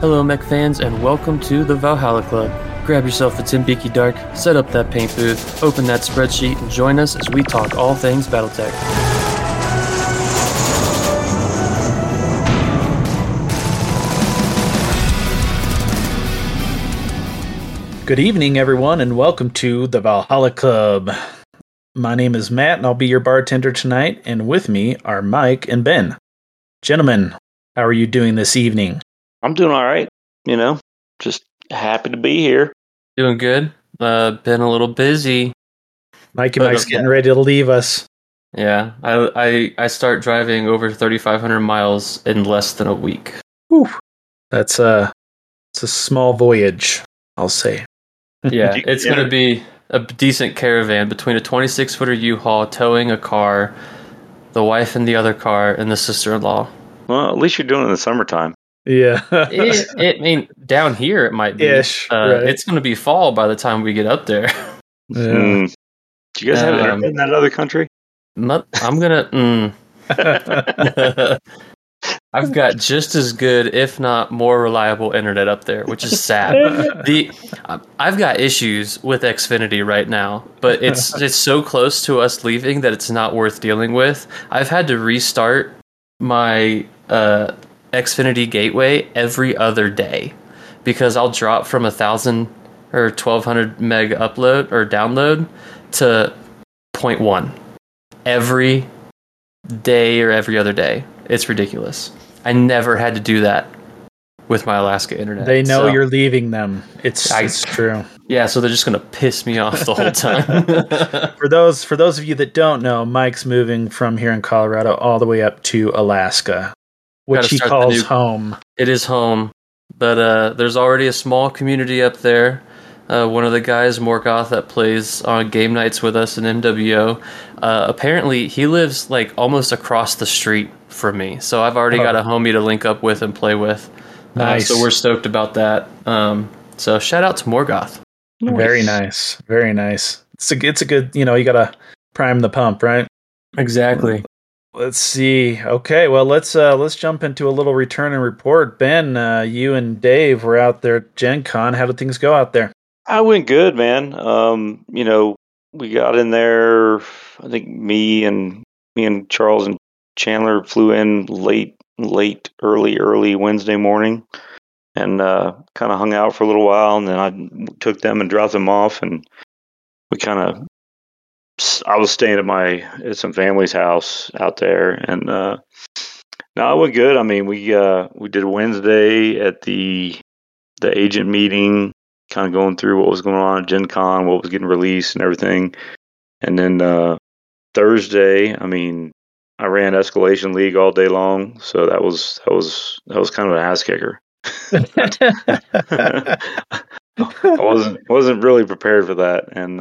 Hello, mech fans, and welcome to the Valhalla Club. Grab yourself a Timbeaky Dark, set up that paint booth, open that spreadsheet, and join us as we talk all things Battletech. Good evening, everyone, and welcome to the Valhalla Club. My name is Matt, and I'll be your bartender tonight, and with me are Mike and Ben. Gentlemen, how are you doing this evening? I'm doing all right, just happy to be here. Doing good. Been a little busy. Mike's getting ready to leave us. Yeah, I start driving over 3,500 miles in less than a week. Whew. It's a small voyage, I'll say. Yeah, it's going to be a decent caravan between a 26-footer U-Haul towing a car, the wife in the other car, and the sister-in-law. Well, at least you're doing it in the summertime. Yeah. I mean, down here it might be. Ish, right. It's going to be fall by the time we get up there. Yeah. Do you guys have internet in that other country? I'm going to... I've got just as good, if not more reliable internet up there, which is sad. I've got issues with Xfinity right now, but it's so close to us leaving that it's not worth dealing with. I've had to restart my Xfinity gateway every other day because I'll drop from 1,000 or 1,200 meg upload or download to 0.1 every day or every other day. It's ridiculous. I never had to do that with my Alaska internet. They know you're leaving them. It's true. Yeah, so they're just going to piss me off the whole time. For those of you that don't know, Mike's moving from here in Colorado all the way up to Alaska, which he calls home. It is home, but there's already a small community up there. One of the guys, Morgoth, that plays on game nights with us in MWO, apparently he lives like almost across the street from me. So I've already got a homie to link up with and play with. Nice. So we're stoked about that. So shout out to Morgoth. Very nice. Very nice. It's a good, you got to prime the pump, right? Exactly. Let's see. Okay, well, let's jump into a little return and report. Ben, you and Dave were out there at Gen Con. How did things go out there? I went good, man. We got in there. I think me and Charles and Chandler flew in late, early Wednesday morning, and kind of hung out for a little while. And then I took them and dropped them off, and I was staying at some family's house out there, and no, it went good. I mean, we did Wednesday at the agent meeting, kind of going through what was going on at Gen Con, what was getting released and everything. And then Thursday, I mean, I ran Escalation League all day long, so that was kind of an ass kicker. I wasn't really prepared for that. And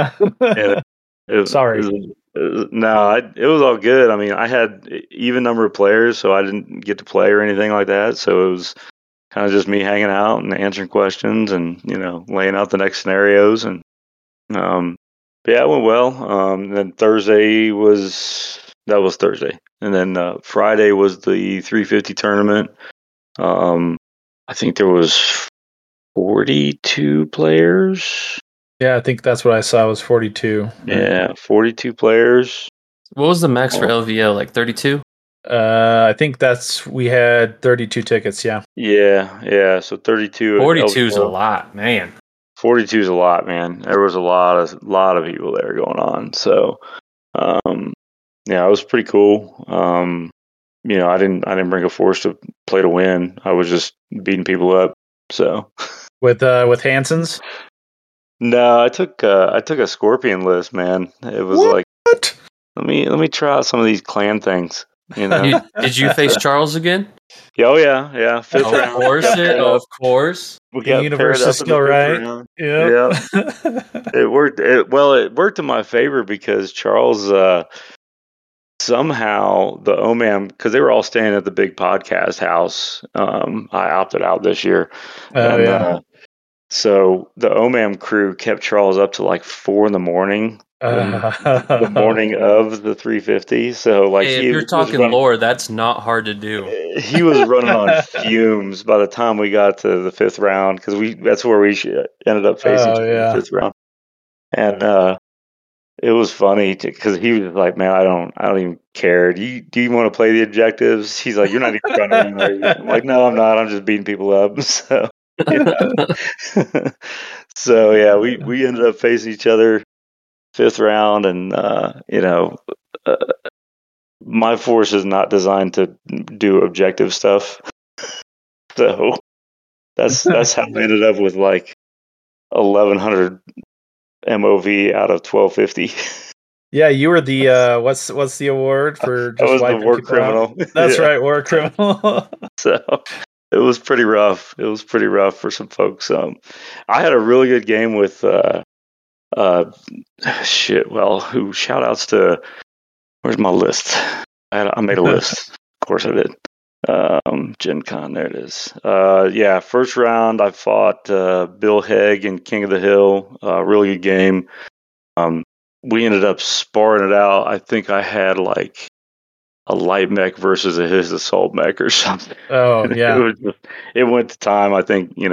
sorry. It was all good. I mean, I had even number of players, so I didn't get to play or anything like that. So it was kind of just me hanging out and answering questions and, laying out the next scenarios. And, but yeah, it went well. Then Thursday was Thursday. And then Friday was the 350 tournament. I think there was 42 players. Yeah, I think that's what I saw was 42. Yeah, 42 players. What was the max for LVO? Like 32? I think we had 32 tickets, yeah. Yeah, so 32. 42 is a lot, man. 42 is a lot, man. There was a lot of people there going on. So, yeah, it was pretty cool. I didn't bring a force to play to win. I was just beating people up. So with Hansons? No, I took a Scorpion list, man. It was what? Like, let me try out some of these clan things. Did you face Charles again? Oh yeah. Fifth round. Of course. We got universe is still right. Yeah. It worked. It worked in my favor because Charles somehow the OMAM, because they were all staying at the big podcast house. I opted out this year. So the OMAM crew kept Charles up to like 4 a.m. the morning of the 350. So like Hey, if you're talking lore, that's not hard to do. He was running on fumes by the time we got to the 5th round because that's where we ended up facing each other in the 5th round, and it was funny because he was like, "Man, I don't even care. Do you want to play the objectives?" He's like, "You're not even trying to win, are you?" I'm like, "No, I'm not. I'm just beating people up." So, so yeah, we ended up facing each other 5th round, and my force is not designed to do objective stuff, so that's how we ended up with like 1100 MOV out of 1250. Yeah, you were the what's the award for just wiping the war people out? criminal. That's right, war criminal. So it was pretty rough. It was pretty rough for some folks. I had a really good game with who shout outs to, where's my list? I made a list. Of course I did. Gen Con, there it is. First round I fought Bill Hegg and King of the Hill. Really good game. We ended up sparring it out. I think I had like a light mech versus his assault mech or something. Oh yeah. It went to time. I think he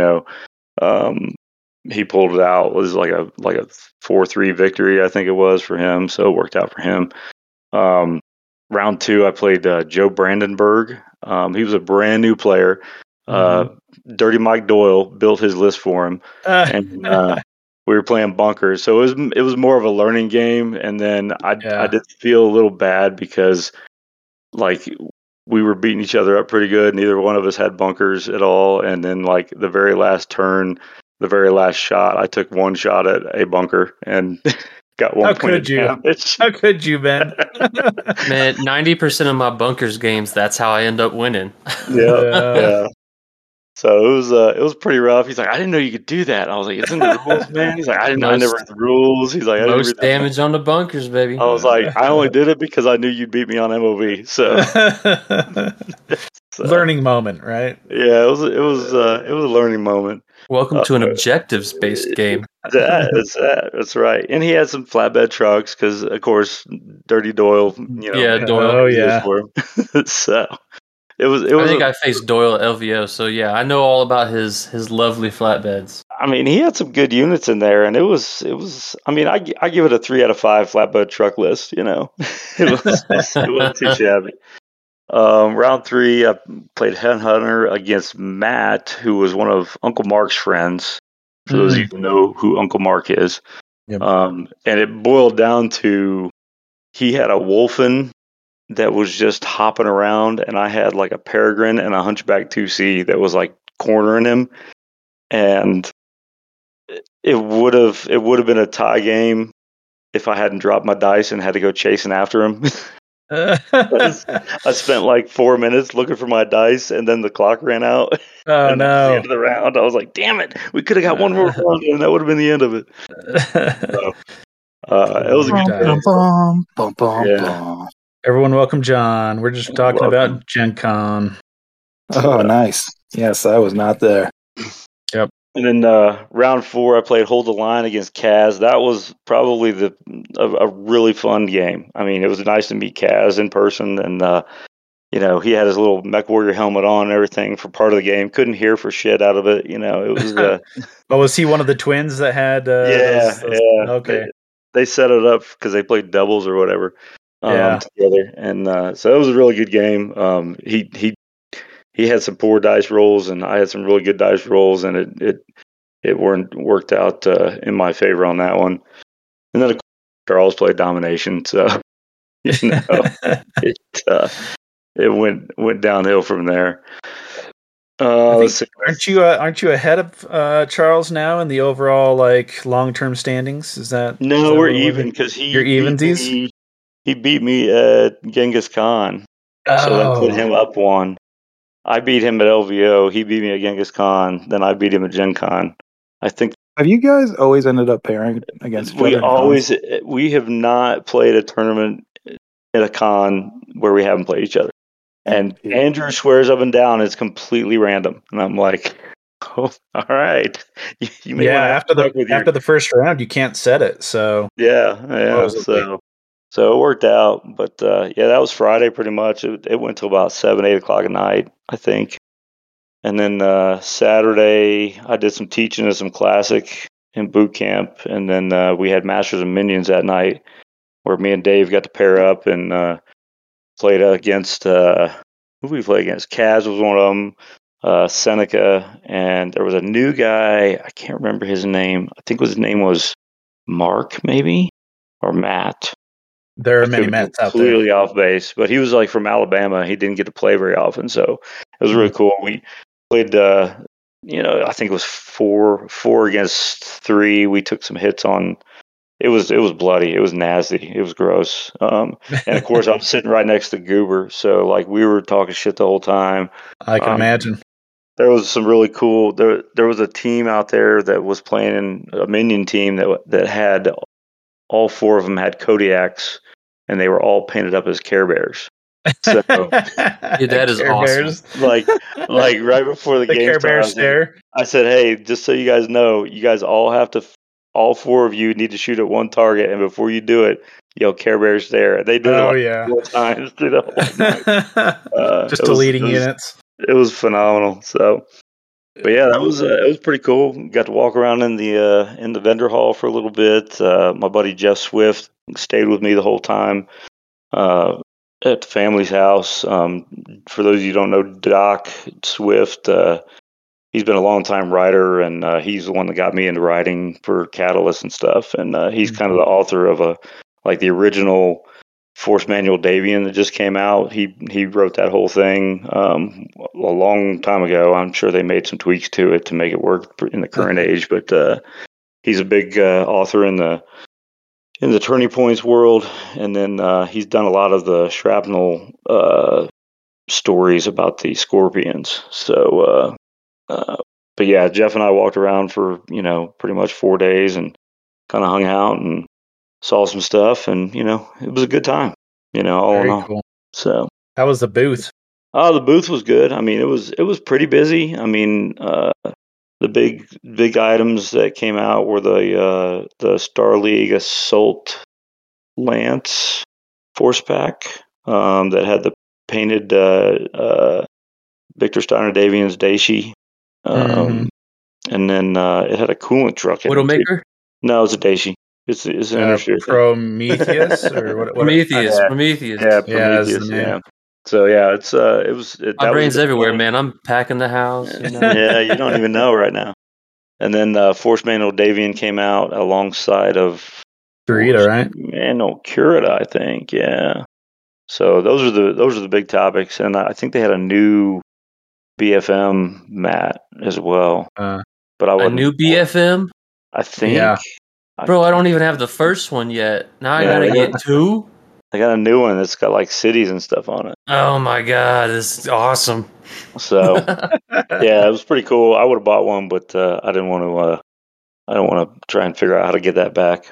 pulled it out. It was like a 4-3 victory, I think it was, for him. So it worked out for him. Round 2, I played Joe Brandenburg. He was a brand new player. Dirty Mike Doyle built his list for him, and we were playing bunkers. So it was more of a learning game. And then I did feel a little bad because like we were beating each other up pretty good. Neither one of us had bunkers at all. And then like the very last turn, the very last shot, I took one shot at a bunker and got one point of damage. How could you, Ben? Man, 90% of my bunkers games, that's how I end up winning. Yeah. So it was pretty rough. He's like, I didn't know you could do that. I was like, it's in the rules, man. He's like, I never read the rules. He's like, most damage on the bunkers, baby. I was like, I only did it because I knew you'd beat me on MOV. So, learning moment, right? Yeah, it was a learning moment. Welcome to an objectives-based game. That's right. And he had some flatbed trucks because, of course, Dirty Doyle. Doyle. Oh yeah. For him. So it was. I think I faced Doyle at LVO, so yeah, I know all about his lovely flatbeds. I mean, he had some good units in there, and it was. I mean, I give it a 3 out of 5 flatbed truck list. It wasn't too shabby. Round 3, I played Headhunter against Matt, who was one of Uncle Mark's friends. For those of you who know who Uncle Mark is. Yep. And it boiled down to he had a Wolfen that was just hopping around, and I had like a Peregrine and a Hunchback 2C that was like cornering him. And it would have been a tie game if I hadn't dropped my dice and had to go chasing after him. I spent like 4 minutes looking for my dice, and then the clock ran out. Oh and no! At the end of the round, I was like, "Damn it! We could have got one more round, and that would have been the end of it." So, it was a good time. Everyone, welcome John. We're just talking about Gen Con. Oh, nice. Yes, I was not there. Yep. And then round 4, I played Hold the Line against Kaz. That was probably a really fun game. I mean, it was nice to meet Kaz in person, and he had his little Mech Warrior helmet on and everything for part of the game. Couldn't hear for shit out of it. It was. Was he one of the twins that had? Yeah. Okay. They set it up because they played doubles or whatever together, and so it was a really good game. He had some poor dice rolls, and I had some really good dice rolls, and it worked out in my favor on that one. And then of course, Charles played Domination, so it went downhill from there. Aren't you ahead of Charles now in the overall like long-term standings? Is that no? We're even because you're evensies. He beat me at Genghis Khan, so that put him up one. I beat him at LVO. He beat me at Genghis Khan. Then I beat him at Gen Con. I think. Have you guys always ended up pairing against each other? We have not played a tournament at a con where we haven't played each other. And Andrew swears up and down it's completely random. And I'm like, Oh, all right. You may Yeah, wanna after talk with after the first round, you can't set it. So yeah. So it worked out, but yeah, that was Friday pretty much. It went till about 7, 8 o'clock at night, I think. And then Saturday, I did some teaching of some classic in boot camp, and then we had Masters and Minions that night, where me and Dave got to pair up and played against who we played against. Kaz was one of them, Seneca, and there was a new guy. I can't remember his name. I think his name was Mark, maybe, or Matt. there I are many could be Mets out there. completely off base, but he was like from Alabama. He didn't get to play very often, so it was really cool. We played, I think it was four against three. We took some hits on. It was bloody. It was nasty. It was gross. And of course, I'm sitting right next to Goober, so like we were talking shit the whole time. I can imagine. There was some really cool. There was a team out there that was playing a minion team that had all four of them had Kodiaks, and they were all painted up as Care Bears. So, Dude, that is Care awesome. Bears. like right before the game Care Bear started, stare. I said, "Hey, just so you guys know, you guys all have to. All four of you need to shoot at one target, and before you do it, yell Care Bear stare." They did it like 4 times through the whole night. Just deleting units. It was phenomenal. So, but yeah, that was it was pretty cool. Got to walk around in the vendor hall for a little bit. My buddy Jeff Swift stayed with me the whole time at the family's house. For those of you who don't know, Doc Swift, he's been a long time writer, and he's the one that got me into writing for Catalyst and stuff. And he's kind of the author of the original Force Manual Davian that just came out. He wrote that whole thing a long time ago. I'm sure they made some tweaks to it to make it work in the current age, but he's a big author in the Turning Points world, and then he's done a lot of the Shrapnel stories about the Scorpions. So, but yeah, Jeff and I walked around for pretty much 4 days and kind of hung out and saw some stuff, and it was a good time. All in all. Cool. So, how was the booth? Oh, the booth was good. I mean, it was pretty busy. I mean, the big items that came out were the Star League Assault Lance Force Pack that had the painted Victor Steiner Davian's Daishi, and then it had a coolant truck in Widowmaker? it. No, it's a Daishi. It's an industry. Prometheus or what? Prometheus. Yeah. Prometheus. Yeah, Prometheus. Yeah. So yeah, it was. My brain's everywhere, man. I'm packing the house. Yeah, you don't even know right now. And then Force Manual Davian came out alongside of Kurita, right? Manual Kurita, I think. Yeah. So those are the big topics, and I think they had a new BFM mat as well. But a new BFM. I think. Yeah. Bro, I don't even have the first one yet. Now I gotta get two. I got a new one that's got like cities and stuff on it. Oh my god, this is awesome. So yeah, it was pretty cool. I would have bought one, but I didn't want to. I don't want to try and figure out how to get that back.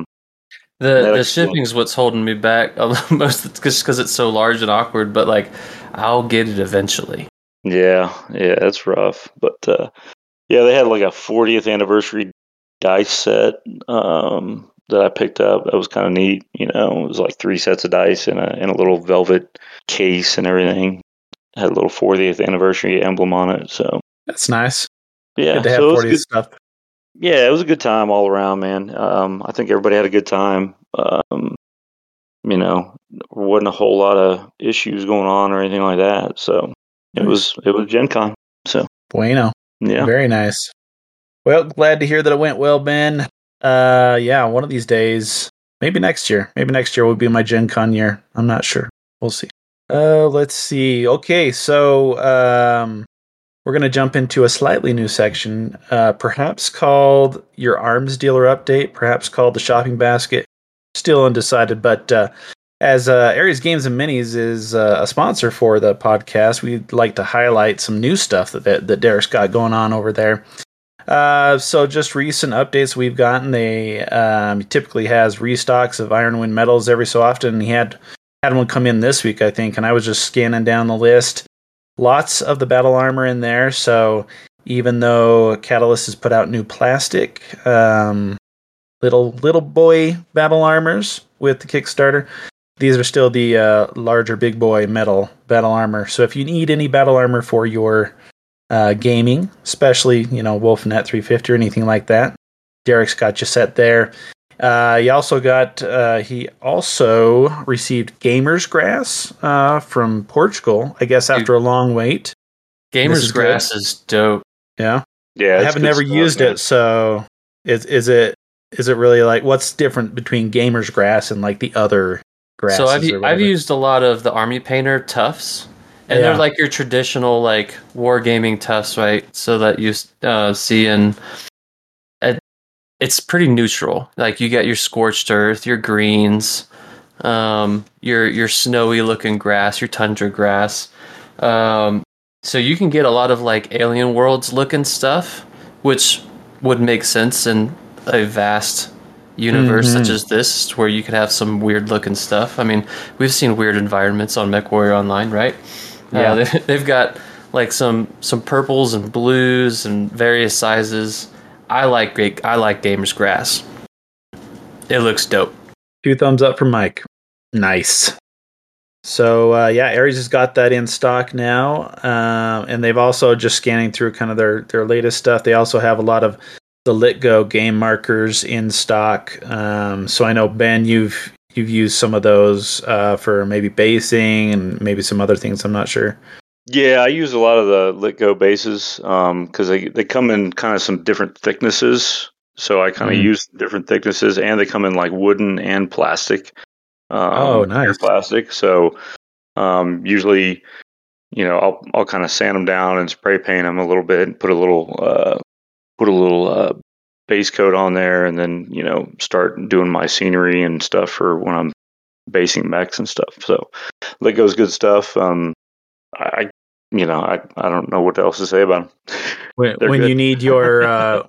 The shipping's what's holding me back most, because it's so large and awkward. But like, I'll get it eventually. Yeah, it's rough. But yeah, they had like a 40th anniversary dice set that I picked up. That was kind of neat. It was like 3 sets of dice in a little velvet case and everything. It had a little 40th anniversary emblem on it. So that's nice. Yeah, good to have 40th stuff. Yeah, it was a good time all around, man. I think everybody had a good time. Wasn't a whole lot of issues going on or anything like that. So it was Gen Con. So bueno. Yeah. Very nice. Well, glad to hear that it went well, Ben. Yeah, one of these days, maybe next year. Maybe next year will be my Gen Con year. I'm not sure. We'll see. Let's see. Okay, so we're going to jump into a slightly new section, perhaps called Your Arms Dealer Update, perhaps called the Shopping Basket. Still undecided, but as Aries Games and Minis is a sponsor for the podcast, we'd like to highlight some new stuff that Derek's got going on over there. So just recent updates we've gotten. They typically has restocks of Ironwind medals every so often. He had one come in this week, I think, and I was just scanning down the list. Lots of the battle armor in there, so even though Catalyst has put out new plastic little boy battle armors with the Kickstarter. These are still the larger big boy metal battle armor. So if you need any battle armor for your gaming, especially Wolfnet 350 or anything like that, Derek's got you set there. He also received Gamer's Grass from Portugal, I guess after a long wait. Gamer's Grass is dope. Yeah. Yeah. I haven't never used it, so is it really like, what's different between Gamer's Grass and like the other grasses? So I've used a lot of the Army Painter tufts, and they're like your traditional like wargaming tufts, right? So that you see in. It's pretty neutral. Like you get your scorched earth, your greens, your snowy looking grass, your tundra grass. So you can get a lot of like Alien Worlds looking stuff, which would make sense in a vast universe such as this, where you could have some weird looking stuff. I mean, we've seen weird environments on MechWarrior Online, right? Yeah, they've got like some purples and blues and various sizes. I like Gamer's Grass. It looks dope. 2 thumbs up from Mike. Nice. So Ares has got that in stock now, and they've also, just scanning through kind of their latest stuff, they also have a lot of the LitGo game markers in stock. So I know, Ben, you've used some of those for maybe basing and maybe some other things. I'm not sure. Yeah, I use a lot of the LitGo bases because they come in kind of some different thicknesses. So I kind of use different thicknesses, and they come in like wooden and plastic. Nice. Plastic. So usually, I'll kind of sand them down and spray paint them a little bit and put a little base coat on there, and then start doing my scenery and stuff for when I'm basing mechs and stuff. So LitGo's good stuff. I don't know what else to say about them. When you need your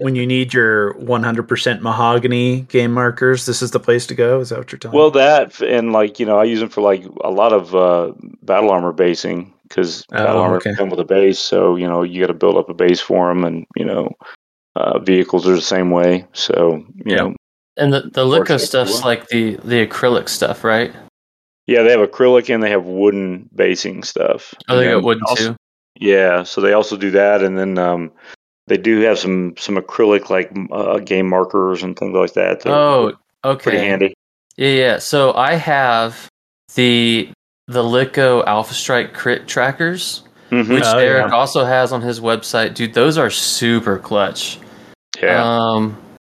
100% mahogany game markers, this is the place to go. Is that what you're telling me? Well, that, and I use them for like a lot of battle armor basing, because battle armor come with a base. So you got to build up a base for them, and vehicles are the same way. So and the LitGo stuff's like the acrylic stuff, right? Yeah, they have acrylic and they have wooden basing stuff. Oh, they got wooden too? Yeah, so they also do that. And then they do have some acrylic, like game markers and things like that. Oh, okay. Pretty handy. Yeah. So I have the LitGo Alpha Strike crit trackers, which Eric also has on his website. Dude, those are super clutch. Yeah.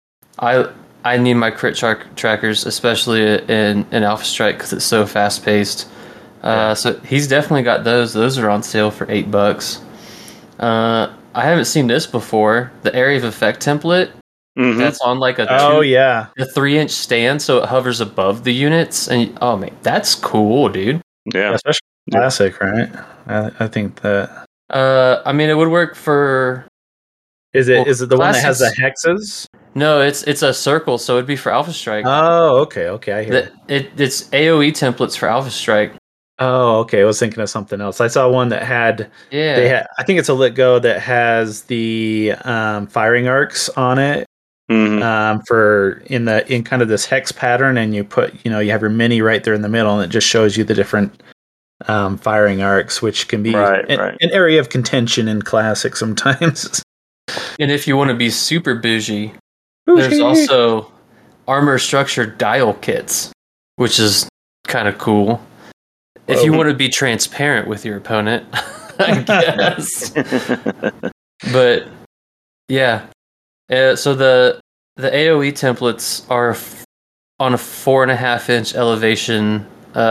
I need my crit trackers, especially in Alpha Strike, because it's so fast paced. So he's definitely got those. Those are on sale for $8. I haven't seen this before. The Area of Effect template. That's on like a 3-inch stand, so it hovers above the units. And man, that's cool, dude. Yeah, especially classic, right? I think that. I mean, it would work for. Is it the one that has the hexes? No, it's a circle, so it'd be for Alpha Strike. Oh, okay, I hear it's AOE templates for Alpha Strike. Oh, okay. I was thinking of something else. I saw one that had. Yeah. I think it's a LitGo that has the firing arcs on it. For in kind of this hex pattern, and you put you have your mini right there in the middle, and it just shows you the different firing arcs, which can be an area of contention in Classic sometimes. And if you want to be super bougie, there's also armor structure dial kits, which is kind of cool. If you want to be transparent with your opponent, I guess. But yeah, so the AOE templates are on a 4.5-inch elevation.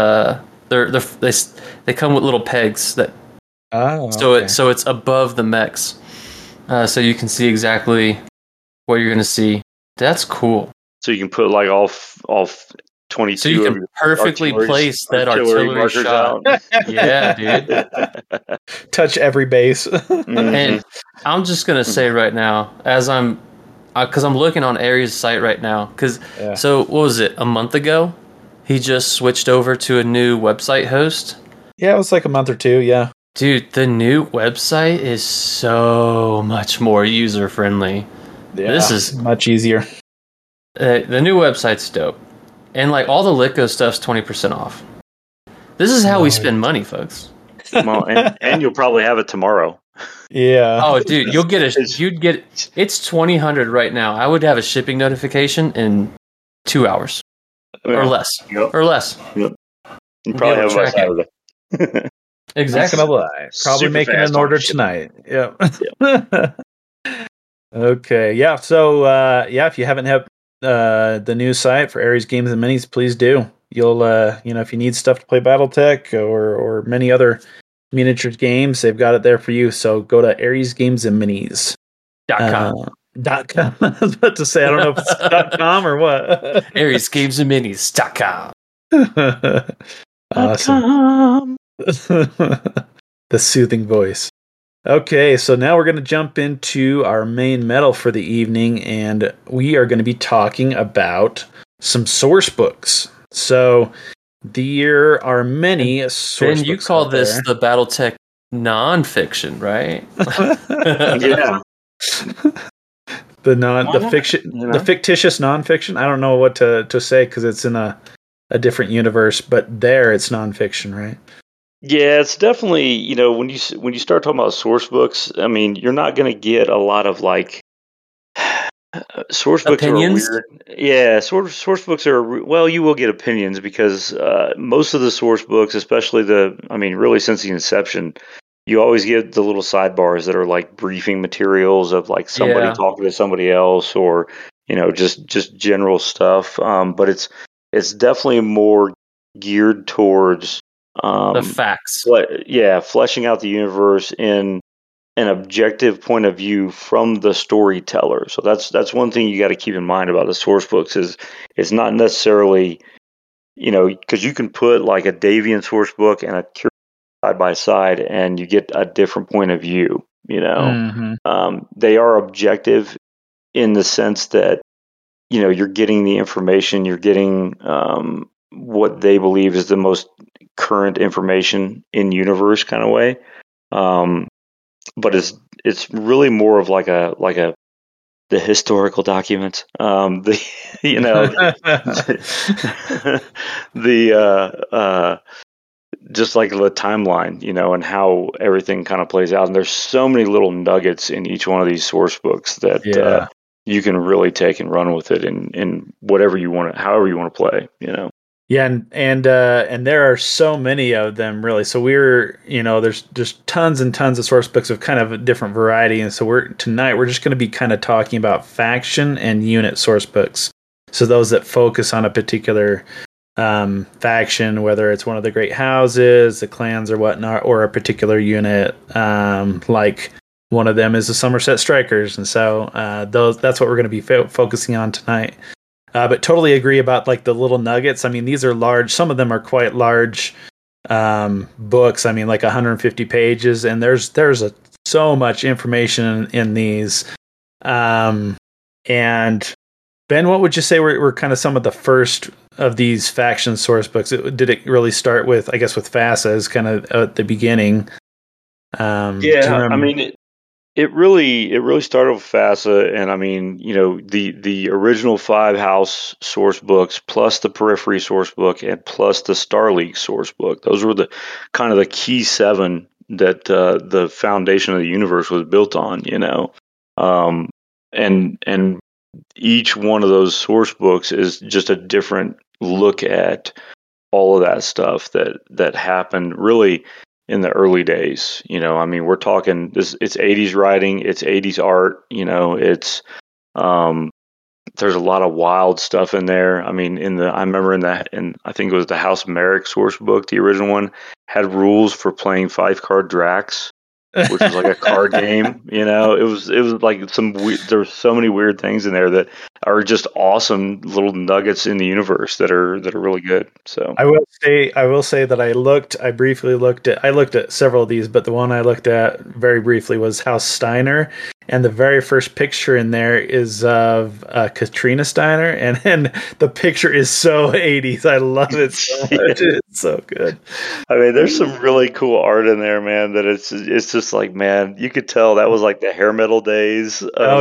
They come with little pegs that. So it's above the mechs, so you can see exactly what you're going to see. That's cool. So you can put like all 22. So you can perfectly place that artillery shot. Yeah, dude. Touch every base. And I'm just gonna say right now, because I'm looking on Ares' site right now. So what was it? A month ago, he just switched over to a new website host. Yeah, it was like a month or two. Yeah. Dude, the new website is so much more user friendly. Yeah, this is much easier. The new website's dope, and like all the Litco stuff's 20% off. This is how we spend money, folks. Well, and you'll probably have it tomorrow. Yeah. Oh, dude, it's 2000 right now. I would have a shipping notification in 2 hours or less. Yep. Or less. Yep. You probably have it by Saturday. Exactly. Not gonna lie. Probably making an order tonight. Yep. Okay. Yeah. So if you haven't had the new site for Ares Games and Minis, please do. You'll if you need stuff to play BattleTech or many other miniatures games, they've got it there for you. So go to aresgamesandminis.com. .com. I was about to say, I don't know if it's .com or what. aresgamesandminis.com. Awesome. The soothing voice. Okay, so now we're going to jump into our main medal for the evening, and we are going to be talking about some source books. So there are many source books. Ben, you call this the BattleTech nonfiction, right? Yeah. The fictitious nonfiction. I don't know what to say because it's in a different universe, but there it's nonfiction, right? Yeah, it's definitely, when you start talking about source books, I mean, you're not going to get a lot of like source books opinions. Are weird. Yeah, source books are you will get opinions because most of the source books, especially really since the inception, you always get the little sidebars that are like briefing materials of like somebody talking to somebody else or just general stuff. But it's definitely more geared towards the facts. Fleshing out the universe in an objective point of view from the storyteller. So that's one thing you got to keep in mind about the source books is it's not necessarily, because you can put like a Davian source book and a Curious side by side and you get a different point of view. Mm-hmm. They are objective in the sense that you're getting the information, you're getting what they believe is the most current information in universe kind of way. But it's really more of like the historical documents. Just like the timeline, and how everything kind of plays out. And there's so many little nuggets in each one of these source books that you can really take and run with it in whatever you want, however you want to play. Yeah, and there are so many of them, really. So there's tons and tons of source books of kind of a different variety, and so tonight we're just going to be kind of talking about faction and unit source books. So those that focus on a particular faction, whether it's one of the great houses, the clans, or whatnot, or a particular unit, like one of them is the Somerset Strikers, and so that's what we're going to be focusing on tonight. But totally agree about like the little nuggets. I mean, these are large. Some of them are quite large books. I mean, like 150 pages, and there's so much information in these. And Ben, what would you say were kind of some of the first of these faction source books? Did it really start with, I guess, with FASA as kind of at the beginning? I mean, it really started with FASA, and I mean, the original 5 house source books, plus the Periphery source book, and plus the Star League source book. Those were the kind of the key 7 that the foundation of the universe was built on. And each one of those source books is just a different look at all of that stuff that happened really in the early days. I mean, we're talking it's 80s writing, it's 80s art, it's there's a lot of wild stuff in there. I mean, I remember in I think it was the House Merrick source book, the original one had rules for playing 5-card Drax, which was like a card game. It was like there were so many weird things in there that are just awesome little nuggets in the universe that are really good. So I will say that I briefly looked at several of these, but the one I looked at very briefly was House Steiner, and the very first picture in there is of Katrina Steiner, and the picture is so 80s. I love it so much. So good. I mean, there's some really cool art in there, man. That it's just like, man, you could tell that was like the hair metal days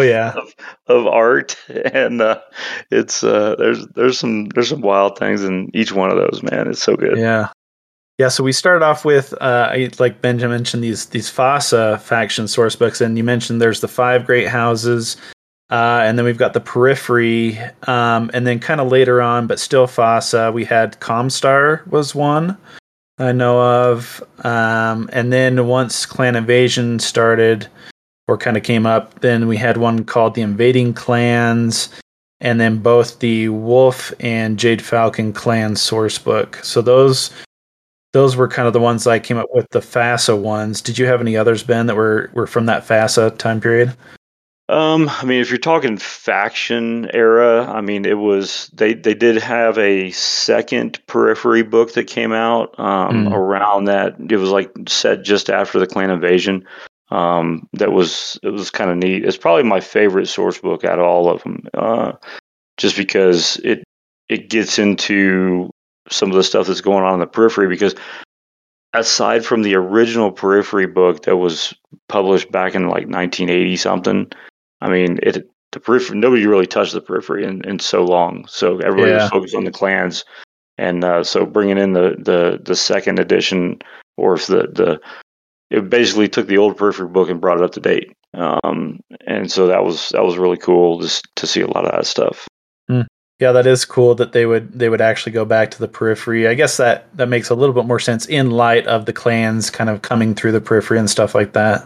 of art, and it's there's some wild things in each one of those, man. It's so good. Yeah. So we started off with, like Benjamin mentioned, these FASA faction source books, and you mentioned there's the 5 Great Houses, and then we've got the Periphery, and then kind of later on, but still FASA, we had Comstar was one I know of, and then once Clan Invasion started, or kind of came up, then we had one called the Invading Clans, and then both the Wolf and Jade Falcon clan source book. So those were kind of the ones I came up with, the FASA ones. Did you have any others, Ben, that were from that FASA time period? I mean, if you're talking faction era, I mean, it was they did have a second Periphery book that came out around that. It was like set just after the Clan Invasion. It was kind of neat. It's probably my favorite source book out of all of them, just because it gets into some of the stuff that's going on in the Periphery. Because aside from the original Periphery book that was published back in like 1980 something. I mean, the Periphery, nobody really touched the Periphery in so long. So everybody was focused on the clans, and so bringing in the second edition, or if it basically took the old Periphery book and brought it up to date. And so that was really cool just to see a lot of that stuff. Yeah, that is cool that they would actually go back to the Periphery. I guess that makes a little bit more sense in light of the clans kind of coming through the Periphery and stuff like that.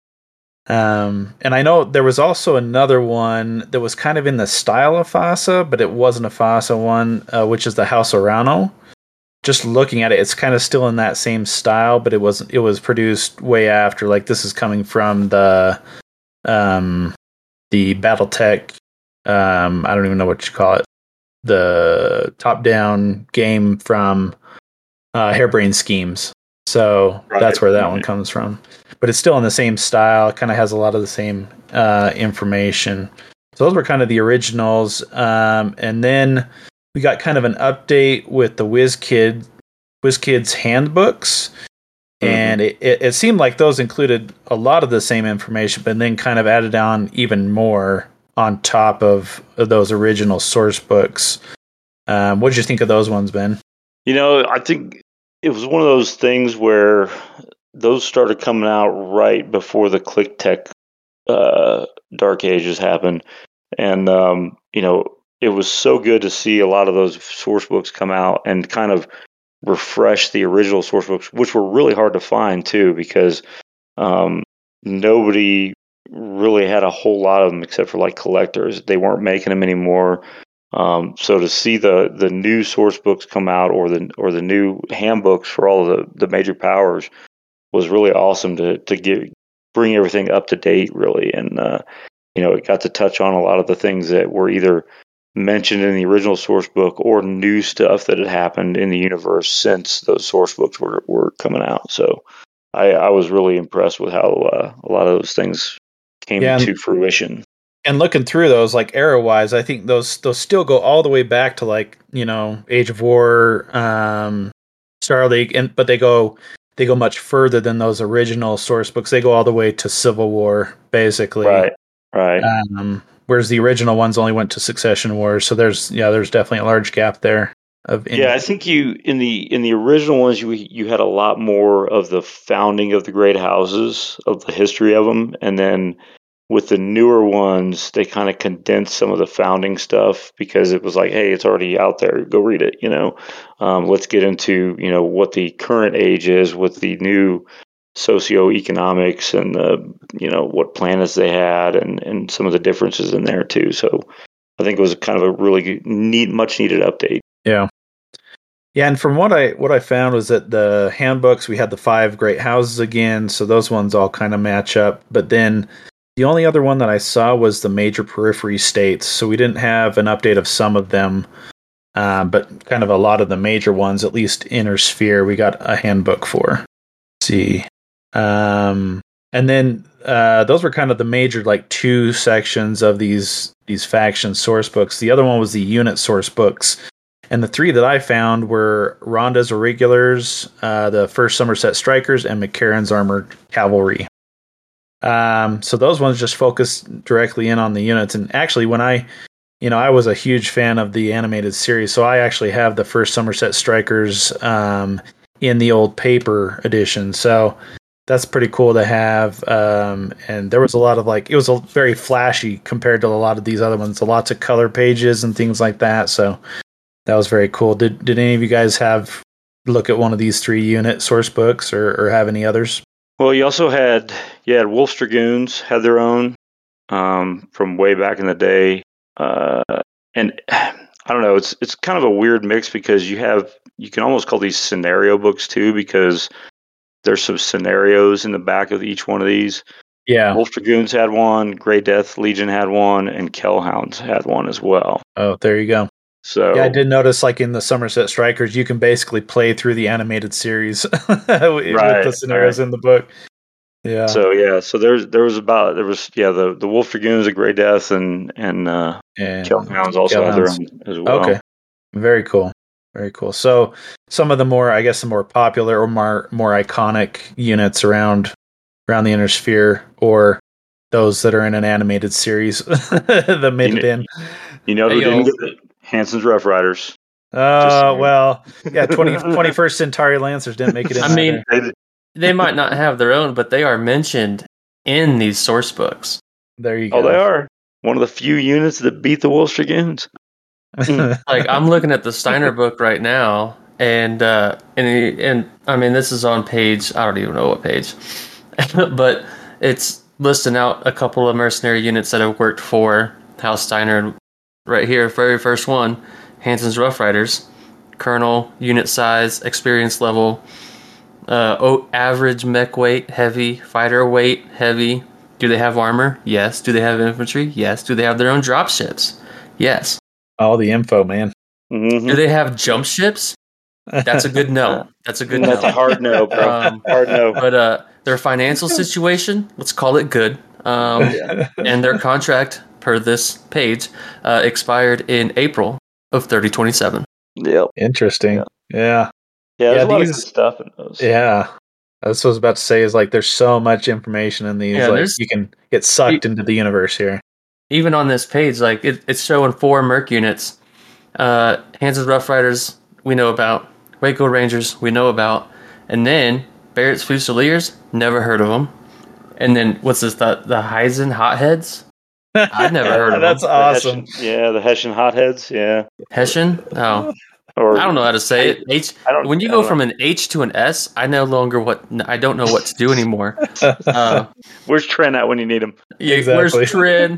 And I know there was also another one that was kind of in the style of FASA, but it wasn't a FASA one, which is the House Arano. Just looking at it, it's kind of still in that same style, but it was produced way after. Like, this is coming from the BattleTech. I don't even know what you call it. The top-down game from Harebrained Schemes. So that's where that one comes from. But it's still in the same style. It kind of has a lot of the same information. So those were kind of the originals. And then we got kind of an update with the WizKids handbooks. And it seemed like those included a lot of the same information, but then kind of added on even more on top of those original source books. What did you think of those ones, Ben? I think it was one of those things where those started coming out right before the Click Tech Dark Ages happened. And, it was so good to see a lot of those source books come out and kind of refresh the original source books, which were really hard to find, too, because nobody really had a whole lot of them except for like collectors. They weren't making them anymore. So to see the new source books come out, or the new handbooks for all of the major powers, was really awesome to bring everything up to date, really. And it got to touch on a lot of the things that were either mentioned in the original source book or new stuff that had happened in the universe since those source books were coming out. So I was really impressed with how a lot of those things came to fruition. And looking through those, like era-wise, I think those still go all the way back to like, Age of War, Star League, but they go much further than those original source books. They go all the way to Civil War, basically. Right. Whereas the original ones only went to Succession Wars. So there's definitely a large gap there. I think in the original ones you had a lot more of the founding of the great houses, of the history of them, and then with the newer ones, they kind of condensed some of the founding stuff because it was like, hey, it's already out there. Go read it, Let's get into, what the current age is with the new socioeconomics and what planets they had and some of the differences in there too. So I think it was kind of a really much needed update. Yeah. Yeah, and from what I found was that the handbooks, we had the 5 Great Houses again, so those ones all kind of match up. But then the only other one that I saw was the major Periphery states, so we didn't have an update of some of them, but kind of a lot of the major ones, at least Inner Sphere, we got a handbook for. Let's see. And then those were kind of the major, like, 2 sections of these faction source books. The other one was the unit source books. And the 3 that I found were Ronda's Irregulars, the 1st Somerset Strikers, and McCarran's Armored Cavalry. So those ones just focus directly in on the units. And actually, when I was a huge fan of the animated series, so I actually have the 1st Somerset Strikers in the old paper edition. So that's pretty cool to have. And there was a lot of it was very flashy compared to a lot of these other ones. Lots of color pages and things like that. So that was very cool. Did any of you guys look at one of these 3 unit source books or have any others? Well, you also had Wolf's Dragoons had their own from way back in the day. And I don't know, it's kind of a weird mix because you can almost call these scenario books too, because there's some scenarios in the back of each one of these. Yeah. Wolf Dragoons had one, Grey Death Legion had one, and Kellhounds had one as well. Oh, there you go. So yeah, I did notice in the Somerset Strikers, you can basically play through the animated series with the scenarios in the book. Yeah. So there was the Wolf Dragoons, the Grey Death, and Kellhounds also had their own as well. Okay. Very cool. Very cool. So some of the more popular or more iconic units around the Inner Sphere, or those that are in an animated series that made it in. You know who didn't get it? Hanson's Rough Riders. Well, yeah, 21st Centauri Lancers didn't make it in. I mean, they might not have their own, but they are mentioned in these source books. There you go. Oh, they are. One of the few units that beat the Wolf Dragoons. I'm looking at the Steiner book right now, and I mean, this is on page, I don't even know what page, but it's listing out a couple of mercenary units that have worked for House Steiner. And right here, very first one, Hanson's Rough Riders, Colonel, unit size, experience level, average mech weight, heavy, fighter weight, heavy. Do they have armor? Yes. Do they have infantry? Yes. Do they have their own drop ships? Yes. All the info, man. Mm-hmm. Do they have jump ships? That's a good no. That's a good no. That's a hard no, bro. Hard no. But their financial situation, let's call it good. And their contract, per this page, expired in April of 3027. Yep. Interesting. Yeah. Yeah, there's a lot of good stuff in those. Yeah. That's what I was about to say is there's so much information in these. You can get sucked into the universe here. Even on this page, it's showing 4 Merc units. Hanson's Rough Riders, we know about. Waco Rangers, we know about. And then Barrett's Fusiliers, never heard of them. And then, what's this, the Heisen Hotheads? I've never heard of them. That's awesome. The Hessian Hotheads, yeah. Hessian? Oh. Or, I don't know how to say it. When you go from an H to an S, I don't know what to do anymore. Where's Trent at when you need him? Yeah, exactly. Where's Trent?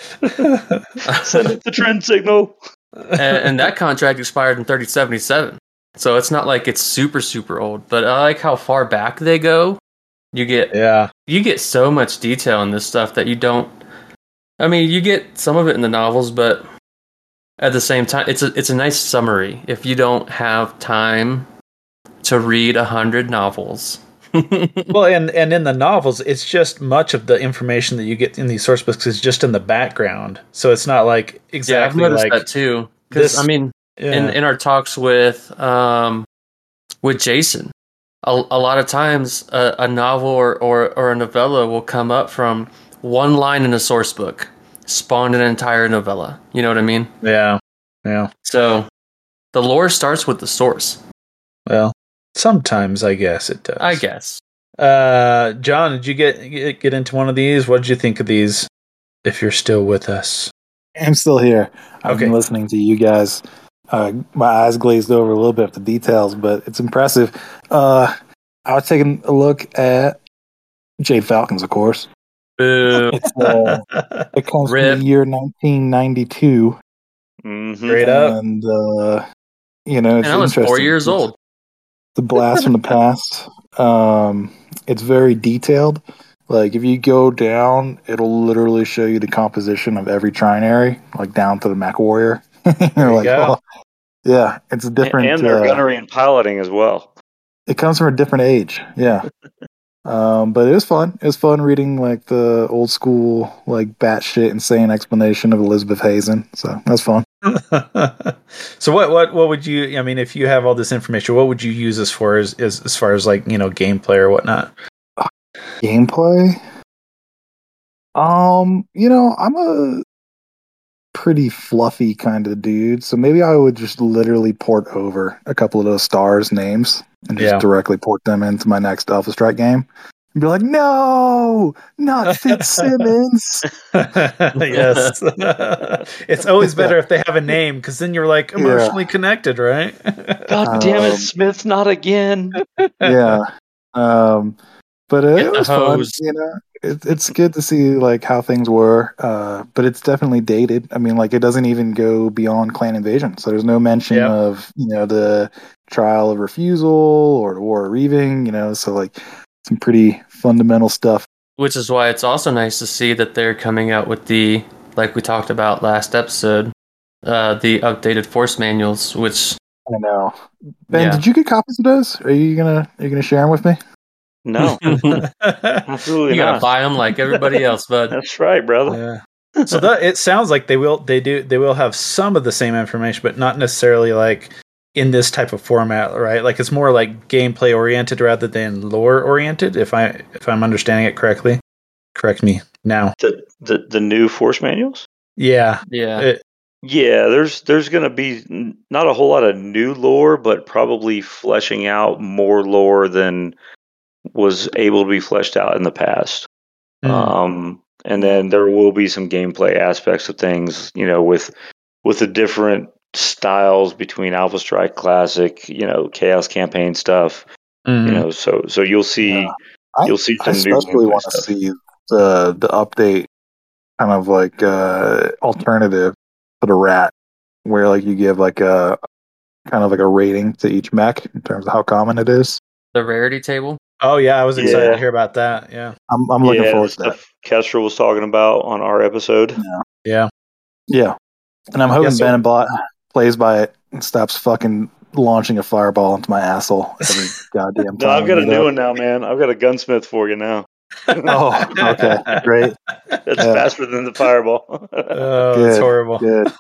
Send it the Trent signal. and that contract expired in 3077. So it's not like it's super, super old. But I like how far back they go. You get so much detail in this stuff that you don't. I mean, you get some of it in the novels, but at the same time, it's a nice summary if you don't have time to read 100 novels. Well, and in the novels, it's just much of the information that you get in these source books is just in the background. So it's not exactly I've noticed that too. Because in our talks with Jason, a lot of times a novel or a novella will come up from one line in a source book, spawned an entire novella. You know what I mean? Yeah. So the lore starts with the source. Well, sometimes I guess it does. I guess. John, did you get into one of these? What did you think of these? If you're still with us, I'm still here. I've been listening to you guys. My eyes glazed over a little bit of the details, but it's impressive. I was taking a look at Jade Falcons, of course. Boo. It comes from the year 1992. Mm-hmm. Straight up. And, it's I was 4 years old. The blast from the past. It's very detailed. If you go down, it'll literally show you the composition of every trinary, down to the Mech Warrior. You're yeah, it's a different... And their gunnery and piloting as well. It comes from a different age, yeah. But it was fun. It was fun reading the old school batshit insane explanation of Elizabeth Hazen. So that's fun. So what would you? I mean, if you have all this information, what would you use as far as like gameplay or whatnot? Gameplay. I'm a pretty fluffy kind of dude, so maybe I would just literally port over a couple of those stars' names and just directly port them into my next Alpha Strike game. And be like, no, not Fitzsimmons. Yes. It's always better if they have a name, because then you're like emotionally connected, right? God damn it, Smith, not again. Yeah. But it was fun, it's good to see like how things were, but it's definitely dated. I mean, like, it doesn't even go beyond Clan Invasion, so there's no mention of the Trial of Refusal or the War of Reaving. So like some pretty fundamental stuff. Which is why it's also nice to see that they're coming out with the, like we talked about last episode, the updated force manuals. Which I know, Ben, did you get copies of those? Are you gonna share them with me? No, absolutely you not. gotta buy them like everybody else, bud. That's right, brother. Yeah. So it sounds like they will have some of the same information, but not necessarily like in this type of format, right? Like it's more like gameplay oriented rather than lore oriented. If I'm understanding it correctly, correct me now. The new force manuals. Yeah. There's going to be not a whole lot of new lore, but probably fleshing out more lore than was able to be fleshed out in the past. And then there will be some gameplay aspects of things, with the different styles between Alpha Strike Classic, Chaos Campaign stuff. So you'll see some new I especially want to see the update, kind of like alternative to the rat, where like you give like a kind of like a rating to each mech in terms of how common it is. The rarity table. Oh yeah, I was excited to hear about that. Yeah, I'm looking forward to that. Kestrel was talking about on our episode. Yeah. And I'm hoping Ben and Bot plays by it and stops fucking launching a fireball into my asshole every goddamn time. No, I've got a new one now, man. I've got a gunsmith for you now. Oh, okay, great. That's faster than the fireball. Oh, that's horrible. Good.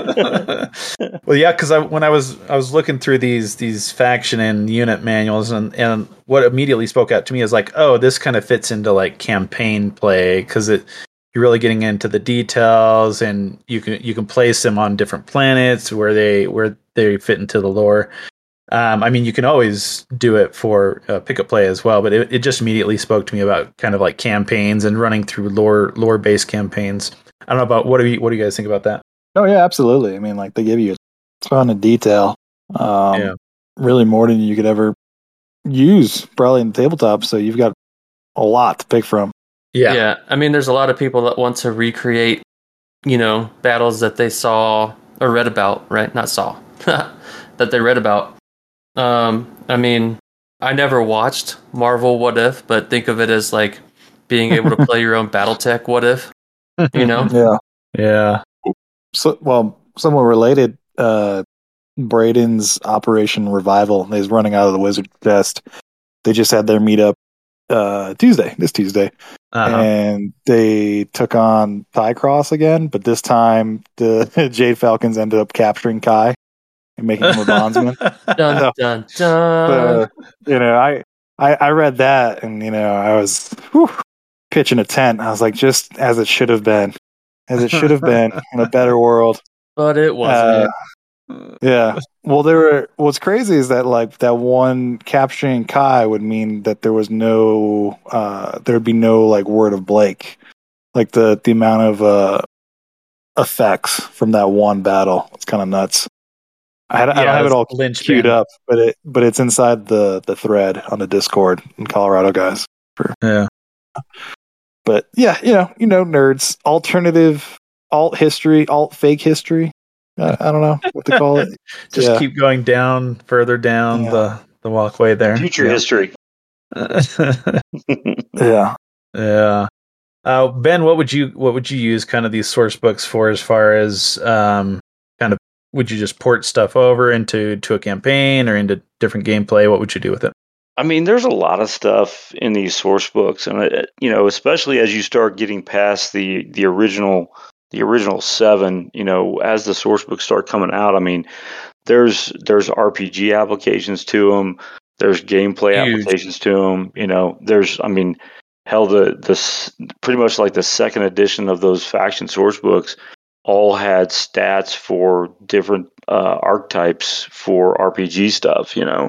Well, yeah, because when I was looking through these faction and unit manuals, and what immediately spoke out to me is like, oh, this kind of fits into like campaign play, because you're really getting into the details, and you can place them on different planets where they fit into the lore. I mean, you can always do it for pickup play as well, but it just immediately spoke to me about kind of like campaigns and running through lore based campaigns. I don't know about what do you guys think about that? Oh yeah, absolutely. I mean, like, they give you a ton of detail, really more than you could ever use probably in the tabletop. So you've got a lot to pick from. Yeah. I mean, there's a lot of people that want to recreate, battles that they saw or read about, right? Not saw, that they read about. I mean, I never watched Marvel What If, but think of it as like being able to play your own BattleTech What If, Yeah. So, well, somewhat related, Braden's Operation Revival is running out of the Wizard Chest. They just had their meetup this Tuesday. And they took on Tycross again, but this time the Jade Falcons ended up capturing Kai and making him a bondsman. Dun, dun, dun. I read that, and I was pitching a tent. I was like, just as it should have been, in a better world. But it wasn't. Yeah. Well, what's crazy is that like that one capturing Kai would mean that there was there'd be no like word of Blake, like the amount of effects from that one battle. It's kind of nuts. I don't have it all queued up, but it's inside the thread on the Discord in Colorado, guys. Yeah. But yeah, nerds, alternative, alt history, alt fake history. I don't know what to call it. Just keep going further down the walkway there. Future history. Yeah. Ben, what would you use kind of these source books for, as far as kind of, would you just port stuff over into a campaign or into different gameplay? What would you do with it? I mean, there's a lot of stuff in these source books, and especially as you start getting past the original the original 7, as the source books start coming out, I mean, there's RPG applications to them. There's gameplay applications to them. There's, I mean, hell, the pretty much like the second edition of those faction source books all had stats for different archetypes for RPG stuff. Yeah.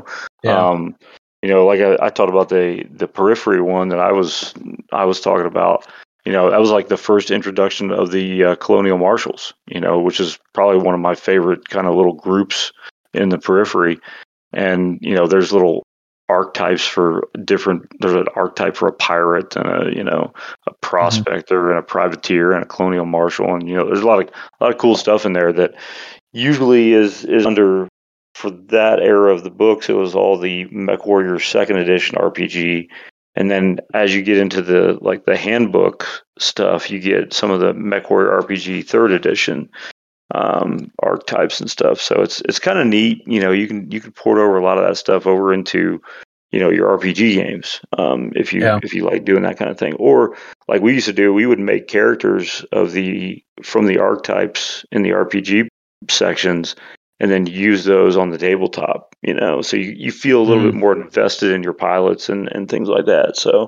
Like I talked about the Periphery one that I was talking about. That was like the first introduction of the Colonial Marshals, which is probably one of my favorite kind of little groups in the Periphery. And, there's little archetypes for different, there's an archetype for a pirate and a prospector and a privateer and a Colonial Marshal. And, there's a lot of cool stuff in there that usually is under, for that era of the books, it was all the MechWarrior 2nd edition RPG. And then as you get into the handbook stuff, you get some of the MechWarrior RPG 3rd edition archetypes and stuff. So it's kind of neat. You can port over a lot of that stuff over into your RPG games if you like doing that kind of thing. Or like we used to do, we would make characters from the archetypes in the RPG sections, and then use those on the tabletop, so you feel a little bit more invested in your pilots and things like that. So,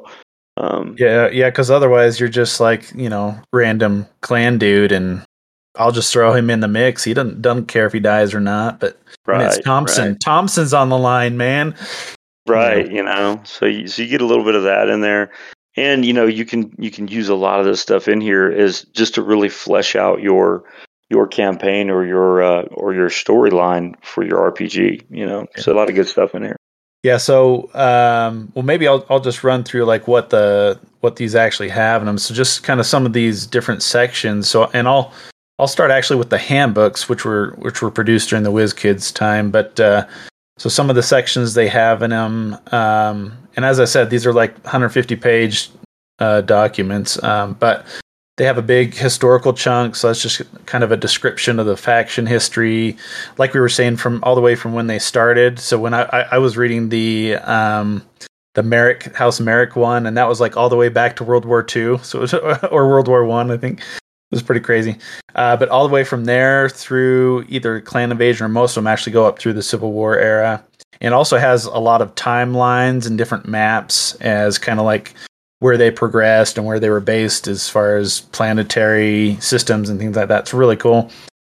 because otherwise you're just like, random clan dude, and I'll just throw him in the mix. He doesn't care if he dies or not, but it's Thompson. Right. Thompson's on the line, man. Right. So you get a little bit of that in there. And, you can use a lot of this stuff in here is just to really flesh out your campaign or your storyline for your RPG, So a lot of good stuff in here. Yeah. So, maybe I'll just run through like what these actually have in them. So just kind of some of these different sections. So, and I'll start actually with the handbooks, which were produced during the WizKids time. But, so some of the sections they have in them, and as I said, these are like 150 page, documents, but they have a big historical chunk, so that's just kind of a description of the faction history, like we were saying, from all the way from when they started. So when I was reading the Merrick House Merrick one, and that was like all the way back to World War II, so it was, or World War I think. It was pretty crazy. But all the way from there through either Clan Invasion, or most of them actually go up through the Civil War era. And also has a lot of timelines and different maps as kind of like where they progressed and where they were based as far as planetary systems and things like that. It's really cool.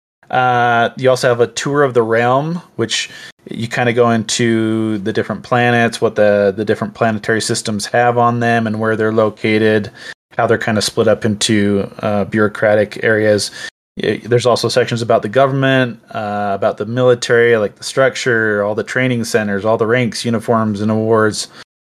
You also have a tour of the realm, which you kind of go into the different planets, what the different planetary systems have on them and where they're located, how they're kind of split up into bureaucratic areas. There's also sections about the government, about the military, like the structure, all the training centers, all the ranks, uniforms, and awards.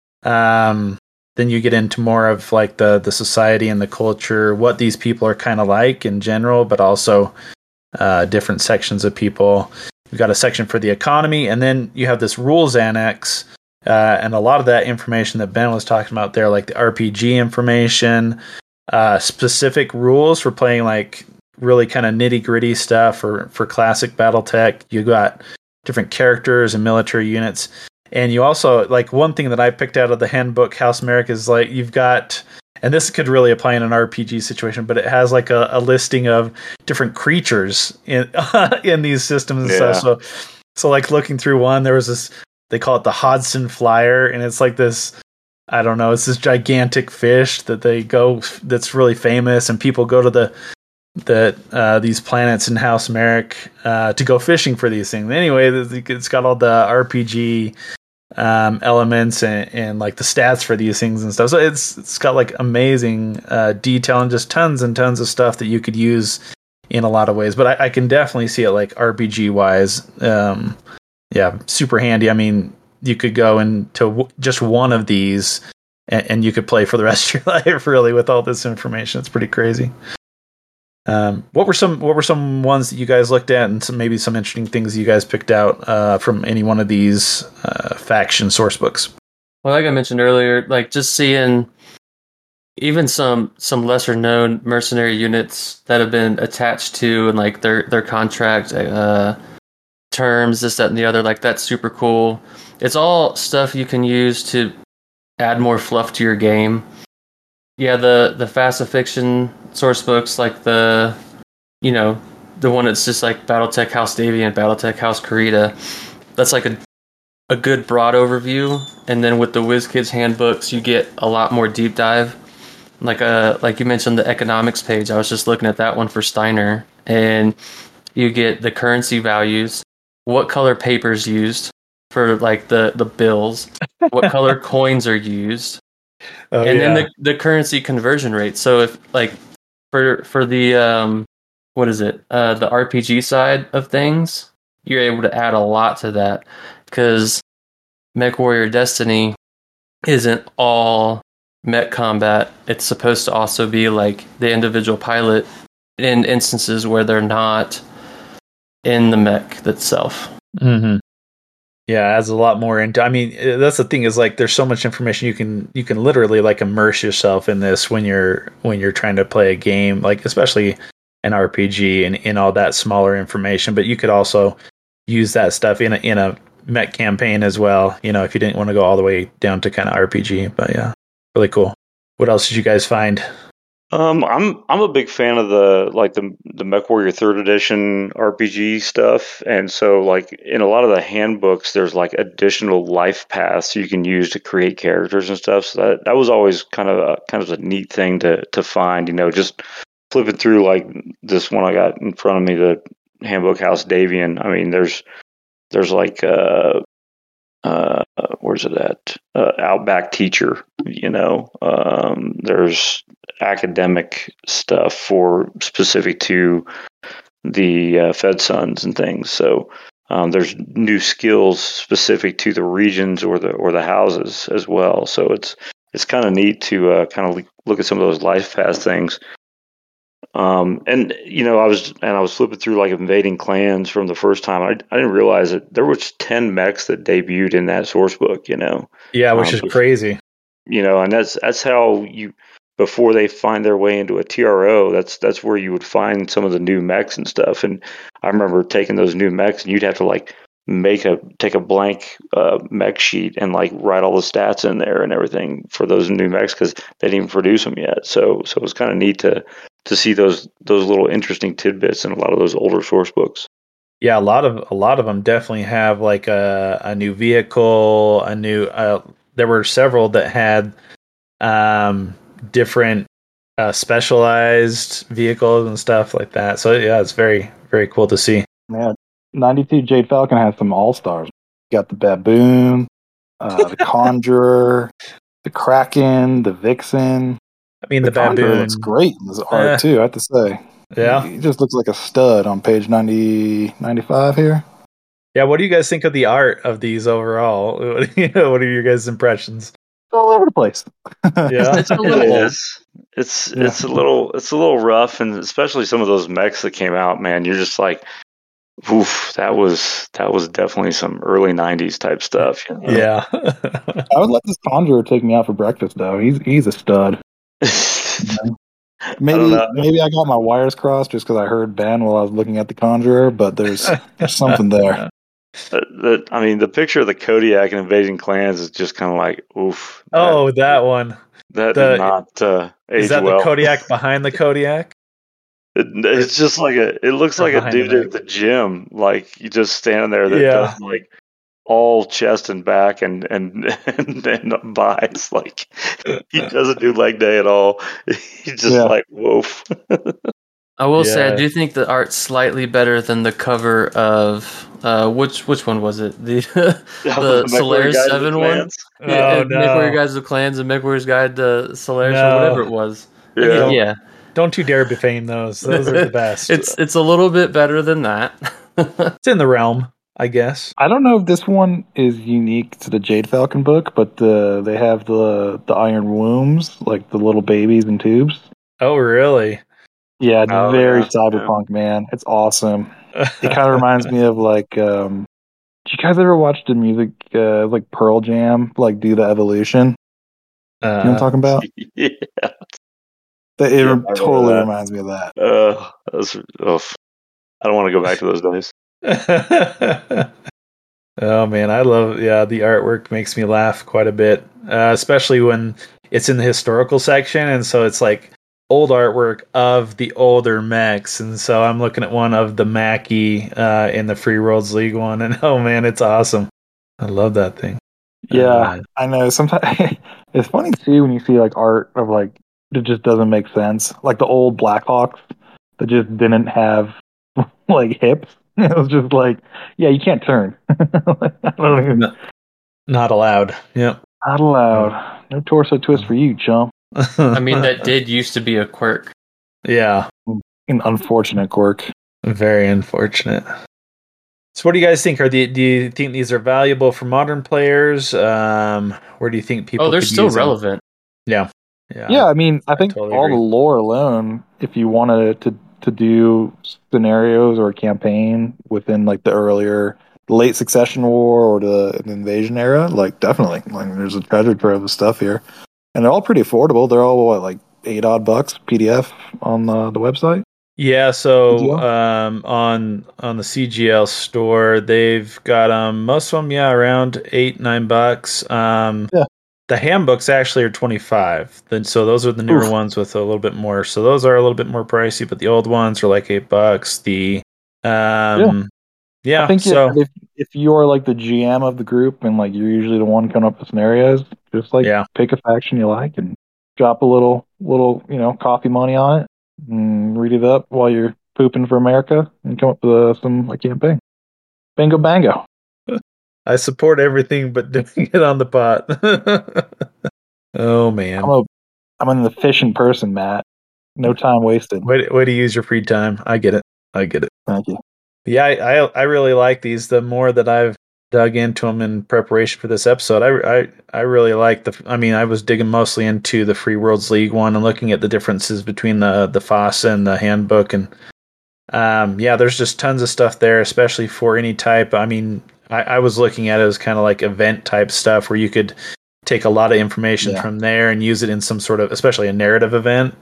Then you get into more of like the society and the culture, what these people are kind of like in general, but also different sections of people. You've got a section for the economy, and then you have this rules annex, and a lot of that information that Ben was talking about there, like the RPG information, specific rules for playing like really kind of nitty gritty stuff for classic BattleTech. You got different characters and military units. And you also, like, one thing that I picked out of the handbook, House Merrick, is like you've got, and this could really apply in an RPG situation, but it has like a listing of different creatures in in these systems and stuff. So like looking through one, there was this, they call it the Hodson Flyer, and it's like this, I don't know, it's this gigantic fish that that's really famous, and people go to these planets in House Merrick to go fishing for these things. Anyway, it's got all the RPG elements and like the stats for these things and stuff. So it's got like amazing detail and just tons and tons of stuff that you could use in a lot of ways. But I can definitely see it like RPG wise. Super handy. I mean, you could go into just one of these and you could play for the rest of your life really with all this information. It's pretty crazy. What were some ones that you guys looked at, and maybe some interesting things you guys picked out from any one of these faction source books? Well, like I mentioned earlier, like just seeing even some lesser known mercenary units that have been attached to, and like their contract terms, this, that, and the other, like that's super cool. It's all stuff you can use to add more fluff to your game. Yeah, the Fast Fiction source books, like the the one that's just like BattleTech House Davian, BattleTech House Karita. That's like a good broad overview. And then with the WizKids handbooks, you get a lot more deep dive. Like you mentioned, the economics page. I was just looking at that one for Steiner, and you get the currency values, what color paper's used for like the bills, what color coins are used, then the currency conversion rate. So if like for the what is it, the RPG side of things, you're able to add a lot to that, because MechWarrior Destiny isn't all mech combat. It's supposed to also be like the individual pilot in instances where they're not in the mech itself. Mm-hmm. Yeah, it adds a lot more into. I mean, that's the thing, is like there's so much information you can literally like immerse yourself in this when you're trying to play a game, like especially an RPG, and in all that smaller information. But you could also use that stuff in a mech campaign as well, if you didn't want to go all the way down to kind of RPG. But yeah, really cool. What else did you guys find? I'm a big fan of the MechWarrior 3rd edition RPG stuff, and so like in a lot of the handbooks, there's like additional life paths you can use to create characters and stuff. So that was always kind of a neat thing to find. Just flipping through like this one I got in front of me, the handbook House Davian. I mean, there's like where's it at? Outback Teacher. There's academic stuff for specific to the Fed Sons and things. So there's new skills specific to the regions or the houses as well. So it's kind of neat to kind of look at some of those life path things. I was flipping through like Invading Clans from the first time. I didn't realize that there was 10 mechs that debuted in that source book. Yeah, which is crazy. And that's how before they find their way into a TRO, that's where you would find some of the new mechs and stuff. And I remember taking those new mechs, and you'd have to like take a blank mech sheet and like write all the stats in there and everything for those new mechs, because they didn't even produce them yet. So it was kind of neat to see those little interesting tidbits in a lot of those older source books. Yeah, a lot of them definitely have like a new vehicle, a new. There were several that had different specialized vehicles and stuff like that. So yeah, it's very, very cool to see. Yeah, 92 Jade Falcon has some all-stars. You got the Baboon, the Conjurer, the Kraken, the Vixen. I mean, the Conjurer Baboon looks great in this art too, I have to say. Yeah. He just looks like a stud on page 95 here. Yeah, what do you guys think of the art of these overall? What are your guys' impressions? All over the place. Yeah. It's a little It's a little rough, and especially some of those mechs that came out, man, you're just like, oof, that was definitely some early 90s type stuff. Yeah. I would let this Conjurer take me out for breakfast though. He's a stud. Maybe I got my wires crossed just because I heard Ben while I was looking at the Conjurer, but there's something there. The picture of the Kodiak in Invading Clans is just kind of like, oof. That one. That did not age is that well. The Kodiak behind the Kodiak? It's just like it looks like a dude at the gym, like you just standing there that does like all chest and back and buys, like he doesn't do leg day at all. He's just like, woof. I will say I do think the art's slightly better than the cover of which one was it? The Solaris 7 one? Oh, no. MechWarrior Guides of Clans and MechWarrior's Guide to Solaris or whatever it was. Yeah. Don't you dare defame those. Those are the best. It's a little bit better than that. It's in the realm, I guess. I don't know if this one is unique to the Jade Falcon book, but they have the iron wombs, like the little babies in tubes. Oh, really? Yeah, it's very cyberpunk, man. It's awesome. It kind of reminds me of like, did you guys ever watch the music like Pearl Jam, like do the Evolution? You know what I'm talking about? Yeah. It totally reminds me of that. I don't want to go back to those days. Oh man, I love the artwork makes me laugh quite a bit, especially when it's in the historical section, and so it's like old artwork of the older mechs, and so I'm looking at one of the Mackie in the Free Worlds League one, and oh man, it's awesome. I love that thing. Yeah, I know. Sometimes it's funny too when you see like art of like it just doesn't make sense. Like the old Blackhawks that just didn't have like hips. It was just like, yeah, you can't turn. Like, I don't even. Not allowed. Yep. Not allowed. No torso twist for you, chump. I mean, that did used to be a quirk. Yeah. An unfortunate quirk. Very unfortunate. So, what do you guys think? Do you think these are valuable for modern players? Where do you think people? Oh, they're could still use them? relevant. Yeah. Yeah, I mean, I think totally all agree. the lore alone, if you wanted to do scenarios or a campaign within like the earlier late Succession War or the Invasion era, like definitely, like there's a treasure trove of stuff here, and they're all pretty affordable. They're all what, like $8 PDF on the website. Yeah, so CGL? on the CGL store, they've got most of them, around $8-9. Yeah. The handbooks actually are 25. Then so those are the newer ones with a little bit more. So those are a little bit more pricey, but the old ones are like $8. Yeah, I think so if you're like the GM of the group and like you're usually the one coming up with scenarios, just like pick a faction you like and drop a little coffee money on it and read it up while you're pooping for America and come up with some campaign. Bingo bango. I support everything but doing it on the pot. Oh man. I'm an efficient person, Matt. No time wasted. Way to use your free time. I get it. Thank you. Yeah, I really like these. The more that I've dug into them in preparation for this episode, I really like I was digging mostly into the Free Worlds League one and looking at the differences between the FASA and the handbook, and there's just tons of stuff there, especially for any type. I mean, I was looking at it as kind of like event type stuff where you could take a lot of information from there and use it in some sort of, especially a narrative event.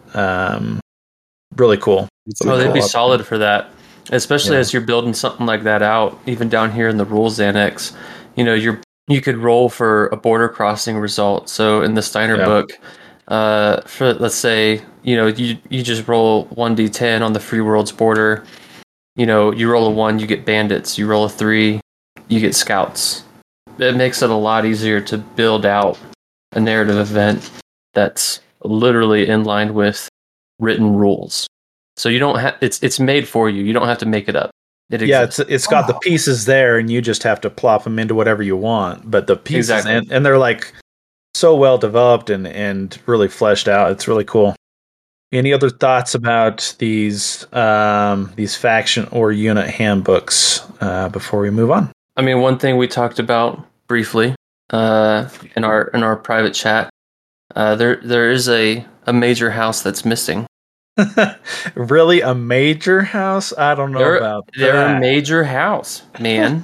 Really cool. They'd be solid for that. Especially as you're building something like that out, even down here in the rules annex, you could roll for a border crossing result. So in the Steiner book, for let's say you just roll 1d10 on the Free Worlds border. You roll a 1, you get bandits. You roll a 3, you get scouts. It makes it a lot easier to build out a narrative event that's literally in line with written rules. So you don't have it's made for you. You don't have to make it up. It's got the pieces there, and you just have to plop them into whatever you want. But the pieces and they're like so well developed and really fleshed out. It's really cool. Any other thoughts about these faction or unit handbooks before we move on? I mean, one thing we talked about briefly in our private chat, there is a major house that's missing. Really, a major house? I don't know about that. They're a major house, man.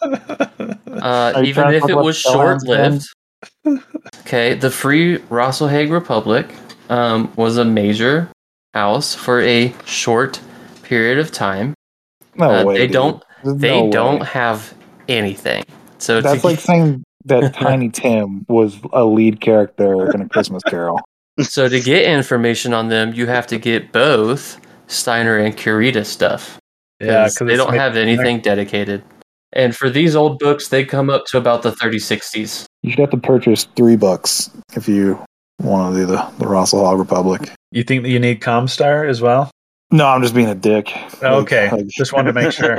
Even if it was short-lived. Okay, the Free Rosselhague Republic was a major house for a short period of time. No way. They don't have anything. So that's like saying that Tiny Tim was a lead character in A Christmas Carol. So to get information on them, you have to get both Steiner and Kurita stuff. Yeah, because they don't have anything dedicated. And for these old books, they come up to about the 3060s. You should have to purchase $3 if you want to do the Rosselhague Republic. You think that you need Comstar as well? No, I'm just being a dick. Okay, just wanted to make sure.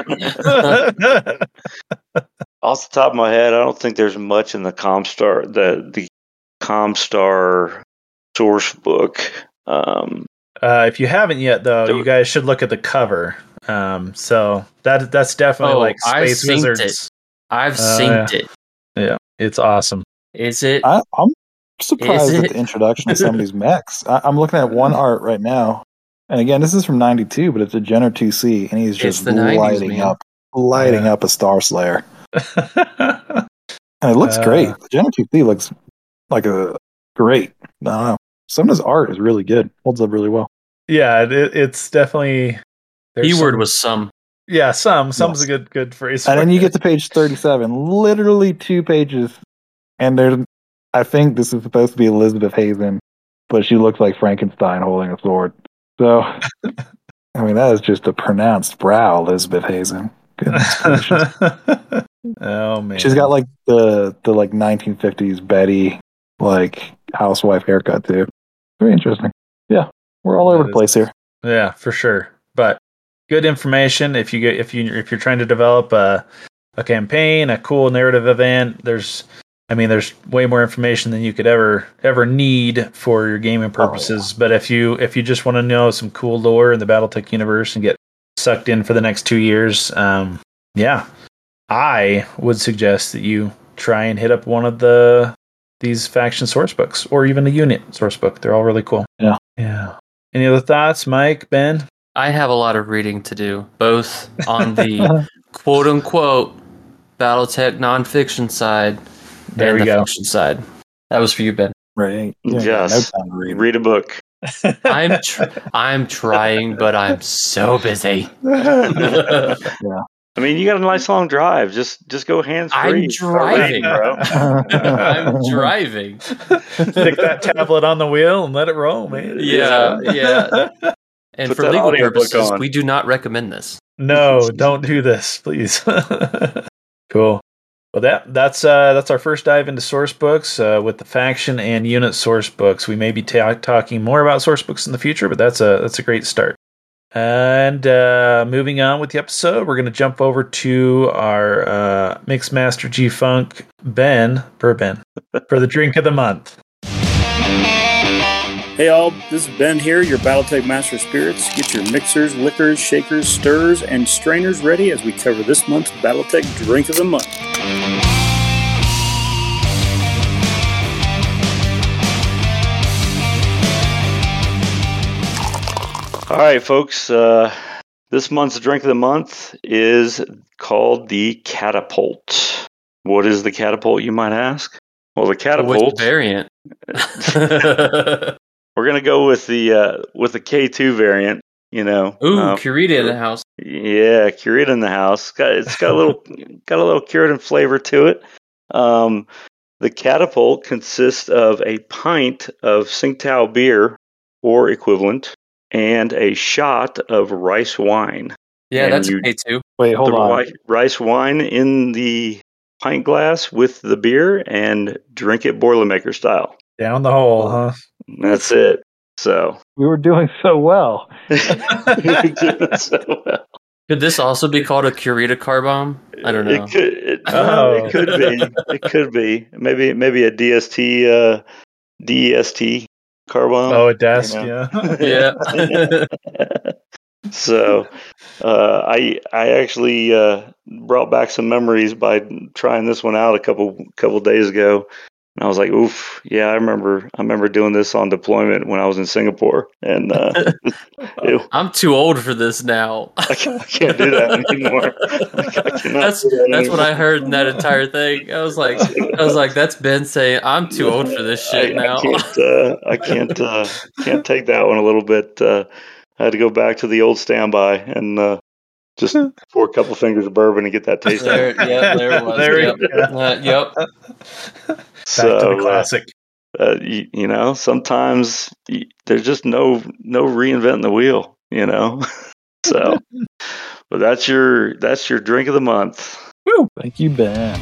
Off the top of my head, I don't think there's much in the Comstar the Comstar source book. If you haven't yet, though, you guys should look at the cover. So that's definitely like Space Wizards. I've synced it. Yeah, it's awesome. Is it? I'm surprised at the introduction of some of these mechs. I'm looking at one art right now, and again, this is from '92, but it's a Jenner 2C, and he's just lighting up a Star Slayer, and it looks great. The Jenner 2C looks like a great. I don't know. Some of his art is really good. Holds up really well. Yeah, it's definitely. Keyword was some. Yeah, Some's a good phrase. And then you get to page 37, literally 2 pages, and I think this is supposed to be Elizabeth Hazen, but she looks like Frankenstein holding a sword. So, I mean, that is just a pronounced brow, Elizabeth Hazen. Goodness gracious. Oh man, She's got like the like 1950s Betty like housewife haircut too. Very interesting. Yeah, we're all over the place here. Yeah, for sure. But good information if you're trying to develop a campaign, a cool narrative event. There's way more information than you could ever need for your gaming purposes. But if you just want to know some cool lore in the BattleTech universe and get sucked in for the next 2 years, I would suggest that you try and hit up one of these faction source books or even a unit source book. They're all really cool. Yeah. Any other thoughts, Mike, Ben? I have a lot of reading to do, both on the quote unquote BattleTech nonfiction side There and we the go. fiction side. That was for you, Ben. Right. Yes. No time to read. Read a book. I'm trying, but I'm so busy. I mean, you got a nice long drive. Just go hands free. I'm driving, bro. I'm driving. Stick that tablet on the wheel and let it roll, man. Yeah. And Put for that legal audiobook purposes, on. we do not recommend this. No, don't do this, please. Cool. Well, that's our first dive into source books with the faction and unit source books. We may be talking more about source books in the future, but that's a great start. And moving on with the episode, we're going to jump over to our Mixmaster G-Funk Ben for the drink of the month. Hey all, this is Ben here, your BattleTech Master of Spirits. Get your mixers, liquors, shakers, stirrers, and strainers ready as we cover this month's BattleTech Drink of the Month. All right, folks. This month's drink of the month is called the Catapult. What is the Catapult, you might ask? Well, the Catapult. Which variant? We're gonna go with the K2 variant. You know. Ooh, Kurita in the house. Yeah, Kurita in the house. It's got a little Kuritan flavor to it. The Catapult consists of a pint of Tsingtao beer or equivalent and a shot of rice wine. Yeah, And that's you- okay too. Wait, hold on. Rice wine in the pint glass with the beer and drink it Boilermaker style. Down the hole, huh? That's it. So We were doing so well. you're doing so well. Could this also be called a Kurita car bomb? I don't know. It Oh. could be. It could be. Maybe a DST car bomb. Oh, a desk, you know? yeah. Yeah. So I actually brought back some memories by trying this one out a couple days ago. And I was like, oof, yeah, I remember doing this on deployment when I was in Singapore. And I'm too old for this now. I can't do that anymore. That's what I heard in that entire thing. I was like, that's Ben saying, I'm too old for this shit now. I can't take that one a little bit. I had to go back to the old standby and just pour a couple fingers of bourbon and get that taste. There it was. There we Yep. Yep. Back So, to the classic. you know, sometimes there's just no reinventing the wheel, you know. So, but that's your drink of the month. Woo! Thank you, Ben.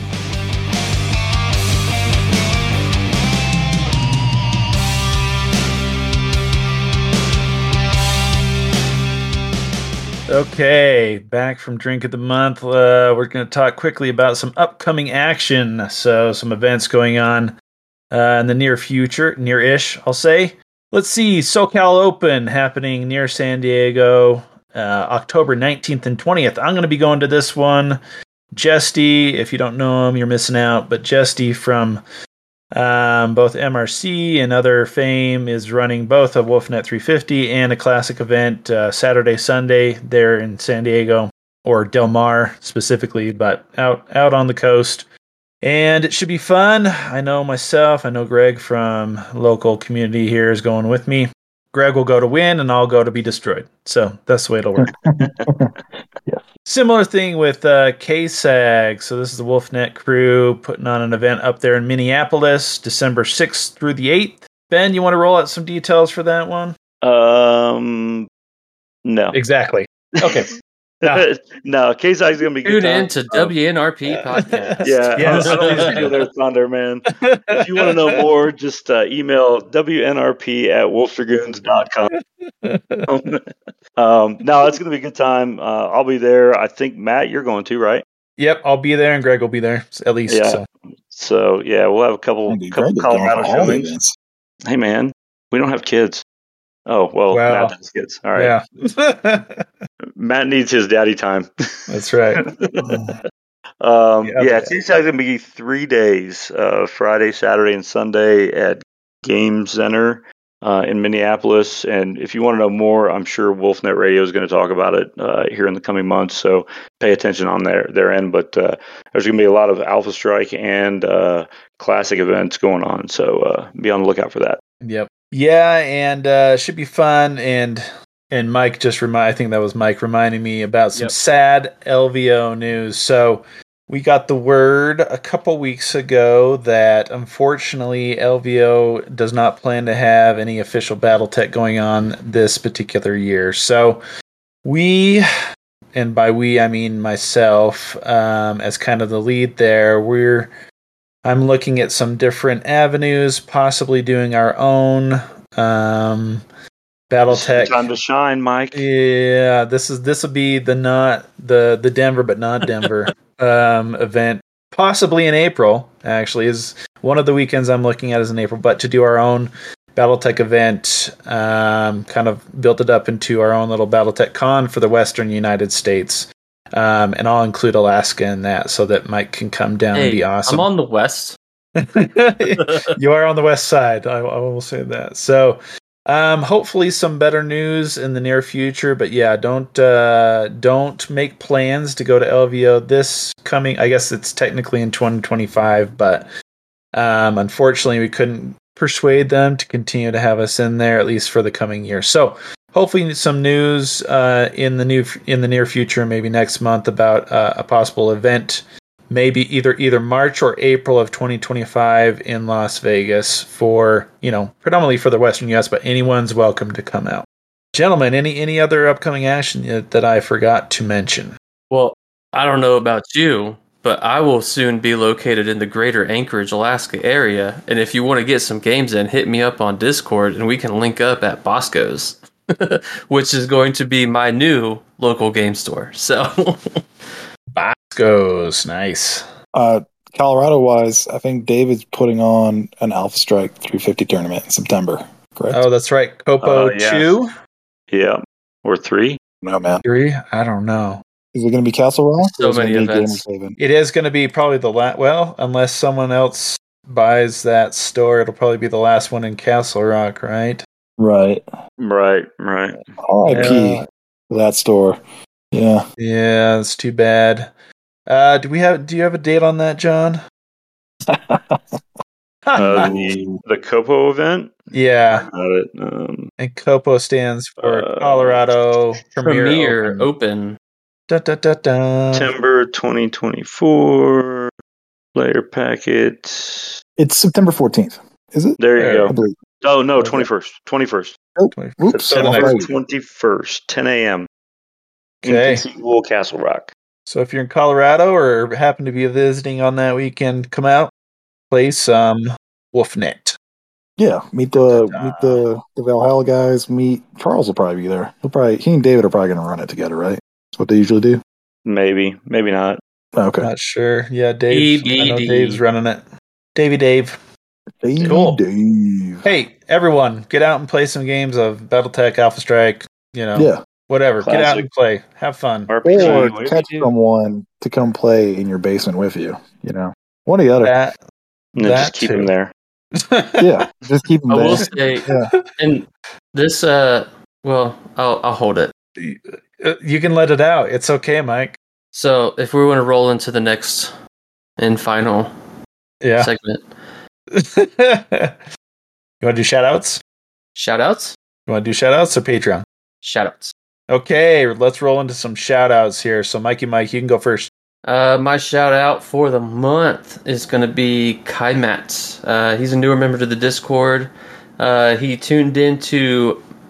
Okay, back from Drink of the Month. We're going to talk quickly about some upcoming action. So, some events going on in the near future, near-ish, I'll say. Let's see, SoCal Open happening near San Diego, October 19th and 20th. I'm going to be going to this one. Jesty, if you don't know him, you're missing out. But Jesty from both MRC and other fame is running both a WolfNet 350 and a classic event Saturday, Sunday there in San Diego, or Del Mar specifically, but out on the coast. And it should be fun. I know Greg from local community here is going with me. Greg will go to win and I'll go to be destroyed. So that's the way it'll work. Yes. Similar thing with KSAG. So this is the WolfNet crew putting on an event up there in Minneapolis, December 6th through the 8th. Ben, you want to roll out some details for that one? No. Exactly. Okay. No. No, K-Side is going to be good Tune in time. to WNRP podcast. Yeah, Yes. I don't mean to steal their thunder, man. If you want to know more, just email WNRP@wolfdragoons.com. No, it's going to be a good time. I'll be there. I think, Matt, you're going to, right? Yep, I'll be there, and Greg will be there at least. Yeah. So. So, yeah, we'll have a couple Greg is going Colorado for all the showings. events. Hey, man, we don't have kids. Oh, well, Wow. Matt has kids. All right. Yeah. Matt needs his daddy time. That's right. Yeah, K-Side's going to be 3 days, Friday, Saturday, and Sunday at Game Center in Minneapolis. And if you want to know more, I'm sure WolfNet Radio is going to talk about it here in the coming months. So pay attention on their end. But there's going to be a lot of Alpha Strike and classic events going on. So be on the lookout for that. Yep. Yeah, and should be fun. And Mike I think that was Mike reminding me about some sad LVO news. So we got the word a couple weeks ago that unfortunately LVO does not plan to have any official BattleTech going on this particular year. So we, and by we I mean myself, as kind of the lead there, I'm looking at some different avenues, possibly doing our own BattleTech. Time to shine, Mike. Yeah, this will be the Denver but not Denver event, possibly in April. Actually, is one of the weekends I'm looking at is in April. But to do our own BattleTech event, kind of build it up into our own little BattleTech con for the Western United States. And I'll include Alaska in that so that Mike can come down and be awesome. I'm on the west. You are on the west side. I will say that. So, hopefully some better news in the near future. But yeah, don't make plans to go to LVO this coming. I guess it's technically in 2025, but unfortunately we couldn't persuade them to continue to have us in there at least for the coming year. So. Hopefully, some news in the near future, maybe next month, about a possible event, maybe either March or April of 2025 in Las Vegas for predominantly for the Western U.S. But anyone's welcome to come out. Gentlemen, any other upcoming action that I forgot to mention? Well, I don't know about you, but I will soon be located in the greater Anchorage, Alaska area. And if you want to get some games in, hit me up on Discord, and we can link up at Bosco's. Which is going to be my new local game store. So, Bosco's, nice. Colorado wise, I think David's putting on an Alpha Strike 350 tournament in September. Correct? Oh, that's right. Copo 2? Yeah, or 3. No, man. 3? I don't know. Is it going to be Castle Rock? So many events. It is going to be probably the last. Well, unless someone else buys that store, it'll probably be the last one in Castle Rock, right? Right. R.I.P. That store. Yeah. Yeah, it's too bad. Do you have a date on that, John? The Copo event? Yeah. Got it. And Copo stands for Colorado Premier Open. Da, da, da, da. September 2024. Player packet. It's September 14th. Is it? There you I go. believe. Oh, no, 21st. 21st. Oh, oops. September Right. 21st, 10 a.m. Okay. In Conceivable Castle Rock. So if you're in Colorado or happen to be visiting on that weekend, come out, play some WolfNet. Yeah, meet the Valhalla guys. Charles will probably be there. He and David are probably going to run it together, right? That's what they usually do. Maybe not. Okay. Not sure. Yeah, Dave. I know Dave's running it. Dave. Cool. Dave. Hey, everyone, get out and play some games of BattleTech, Alpha Strike, Yeah. whatever. Classic. Get out and play. Have fun. RPG. Or what catch did you do? someone to come play in your basement with you. One or the other. No, that just keep too. him there. Yeah, just keep them I there. will say, Yeah. and this, well, I'll hold it. You can let it out. It's okay, Mike. So if we want to roll into the next and final Yeah. segment, You want to do shout-outs? shout-outs? You want to do shout-outs or Patreon? Shout-outs. Okay, let's roll into some shout-outs here. So, Mike, you can go first. My shout-out for the month is going to be Kai Matz. He's a newer member to the Discord. He tuned into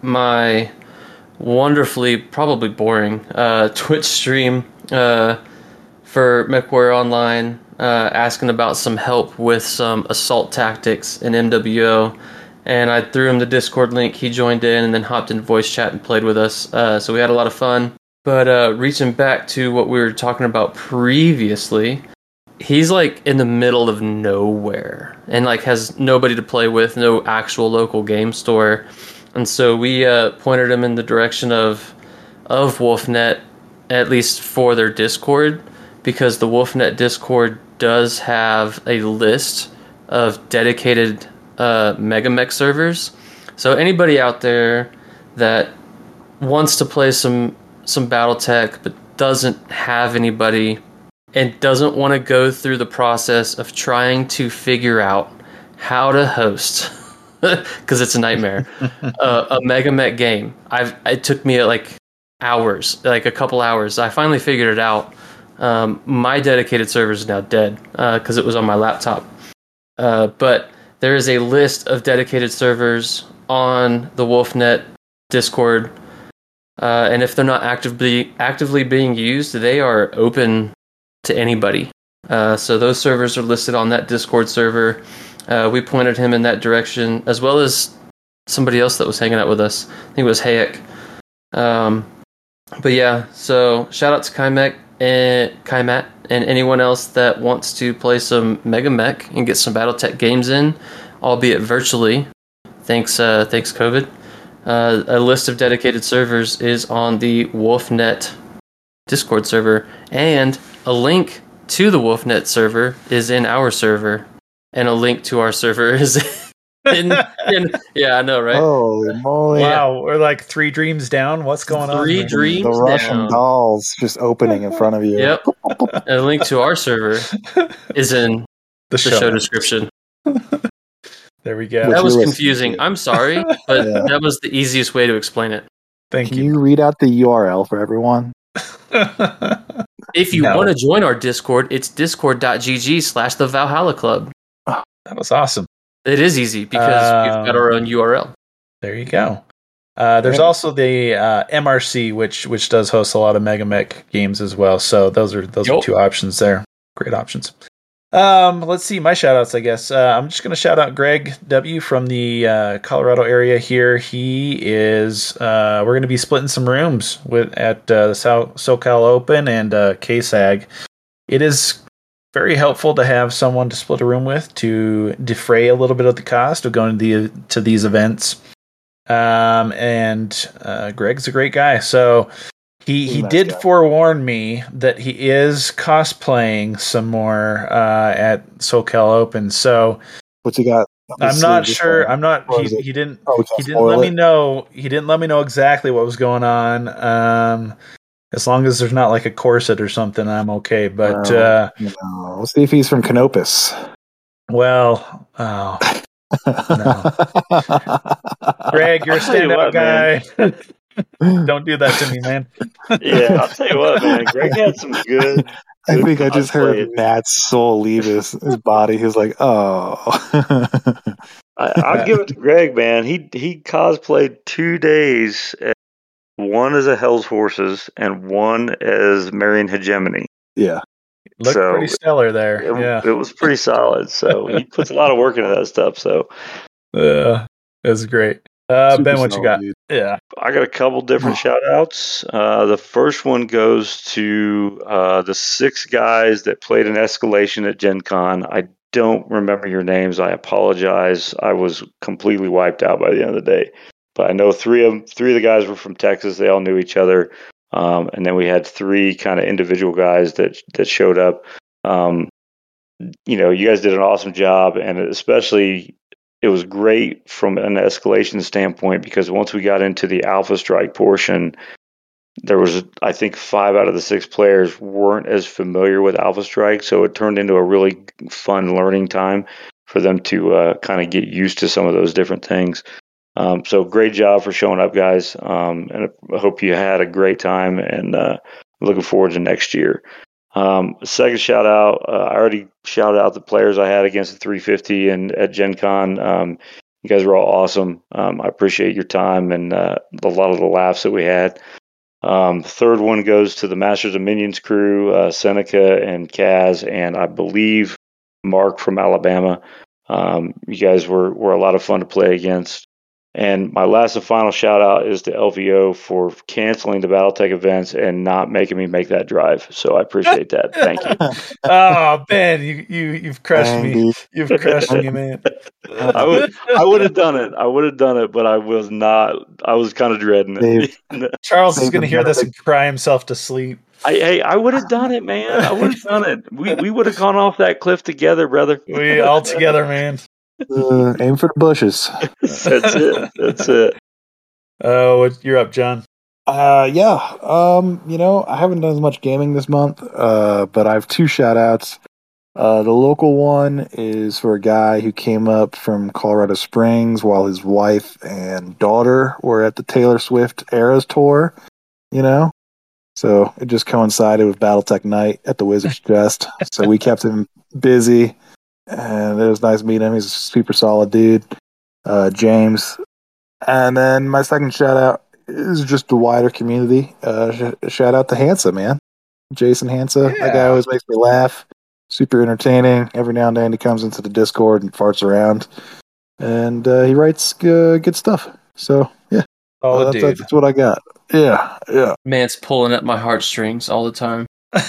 my wonderfully, probably boring Twitch stream for MechWarrior Online, asking about some help with some assault tactics in MWO. And I threw him the Discord link. He joined in and then hopped in voice chat and played with us. So we had a lot of fun. But reaching back to what we were talking about previously, he's like in the middle of nowhere and like has nobody to play with, no actual local game store. And so we pointed him in the direction of WolfNet, at least for their Discord, because the WolfNet Discord does have a list of dedicated MegaMech servers. So anybody out there that wants to play some BattleTech but doesn't have anybody and doesn't want to go through the process of trying to figure out how to host, because it's a nightmare, a MegaMech game. It took me like hours, like a couple hours. I finally figured it out. My dedicated server is now dead because it was on my laptop. But there is a list of dedicated servers on the WolfNet Discord, and if they're not actively being used, they are open to anybody. So those servers are listed on that Discord server. We pointed him in that direction, as well as somebody else that was hanging out with us. I think it was Hayek. But yeah, so shout out to Kaimat and anyone else that wants to play some MegaMech and get some BattleTech games in, albeit virtually. Thanks COVID. A list of dedicated servers is on the WolfNet Discord server, and a link to the WolfNet server is in our server, and a link to our server is in yeah, I know, right? Holy moly. Wow, we're like 3 dreams down. What's going on? Three here? dreams The Russian down. dolls just opening in front of you. Yep. And a link to our server is in the show description. There we go. Which That was you're confusing. listening to. I'm sorry, but Yeah. that was the easiest way to explain it. Thank Can you. you read out the URL for everyone? If you No. want to join our Discord, it's discord.gg/the Valhalla Club. That was awesome. It is easy because we've got our own URL. There you go. There's also the MRC, which does host a lot of MegaMech games as well. So those are 2 options there. Great options. Let's see my shout outs, I guess. I'm just going to shout out Greg W. from the Colorado area here. He is, we're going to be splitting some rooms at the SoCal Open and KSAG. It is very helpful to have someone to split a room with to defray a little bit of the cost of going to these events. And Greg's a great guy. So he nice did guy. forewarn me that he is cosplaying some more at SoCal Open. So What's he got? I'm not sure. I'm not. Or is He didn't. Oh, we can't He didn't spoil let me it? know. He didn't let me know exactly what was going on. As long as there's not like a corset or something, I'm okay. But No. We'll see if he's from Canopus. well, oh, Greg, you're a I'll tell you standout what, guy. man. Don't do that to me, man. Yeah, I'll tell you what, man. Greg had some good. I think I just heard cosplay. Matt's soul leave his body. He was like, oh. I'll give it to Greg, man. He cosplayed 2 days. One as a Hell's Horses and one as Marion Hegemony. Yeah. Looked So, pretty stellar there. Yeah. It was pretty solid. So he puts a lot of work into that stuff. So It was great. Super Ben, what you solid, got? dude. Yeah. I got a couple different shout outs. The first one goes to the 6 guys that played an escalation at Gen Con. I don't remember your names. I apologize. I was completely wiped out by the end of the day. But I know 3 of the guys were from Texas. They all knew each other. And then we had 3 kind of individual guys that showed up. You guys did an awesome job, and especially it was great from an escalation standpoint because once we got into the Alpha Strike portion, there was, I think, 5 out of the 6 players weren't as familiar with Alpha Strike, so it turned into a really fun learning time for them to kind of get used to some of those different things. So great job for showing up, guys. And I hope you had a great time, and looking forward to next year. Second shout out, I already shouted out the players I had against the 350 and at Gen Con. You guys were all awesome. I appreciate your time and a lot of the laughs that we had. The third one goes to the Masters of Minions crew, Seneca and Kaz, and I believe Mark from Alabama. You guys were a lot of fun to play against. And my last and final shout out is to LVO for canceling the BattleTech events and not making me make that drive. So I appreciate that. Thank you. Oh, Ben, you've crushed me. You've crushed me, man. I would have done it. I would have done it, but I was not. I was kind of dreading it. Charles is going to hear this and cry himself to sleep. I would have done it, man. I would have done it. We would have gone off that cliff together, brother. We all together, man. Aim for the bushes. That's it. Oh, you're up, John. Yeah. I haven't done as much gaming this month, but I have 2 shout outs. The local one is for a guy who came up from Colorado Springs while his wife and daughter were at the Taylor Swift Eras tour, So it just coincided with BattleTech Night at the Wizard's Chest. So we kept him busy, and it was nice meeting him. He's a super solid dude, James. And then my second shout out is just the wider community. Shout out to Hansa, man. Jason Hansa. Yeah. That guy always makes me laugh. Super entertaining. Every now and then he comes into the Discord and farts around. And he writes good stuff. So, yeah. Oh, dude. That's what I got. Yeah. Man's pulling at my heartstrings all the time.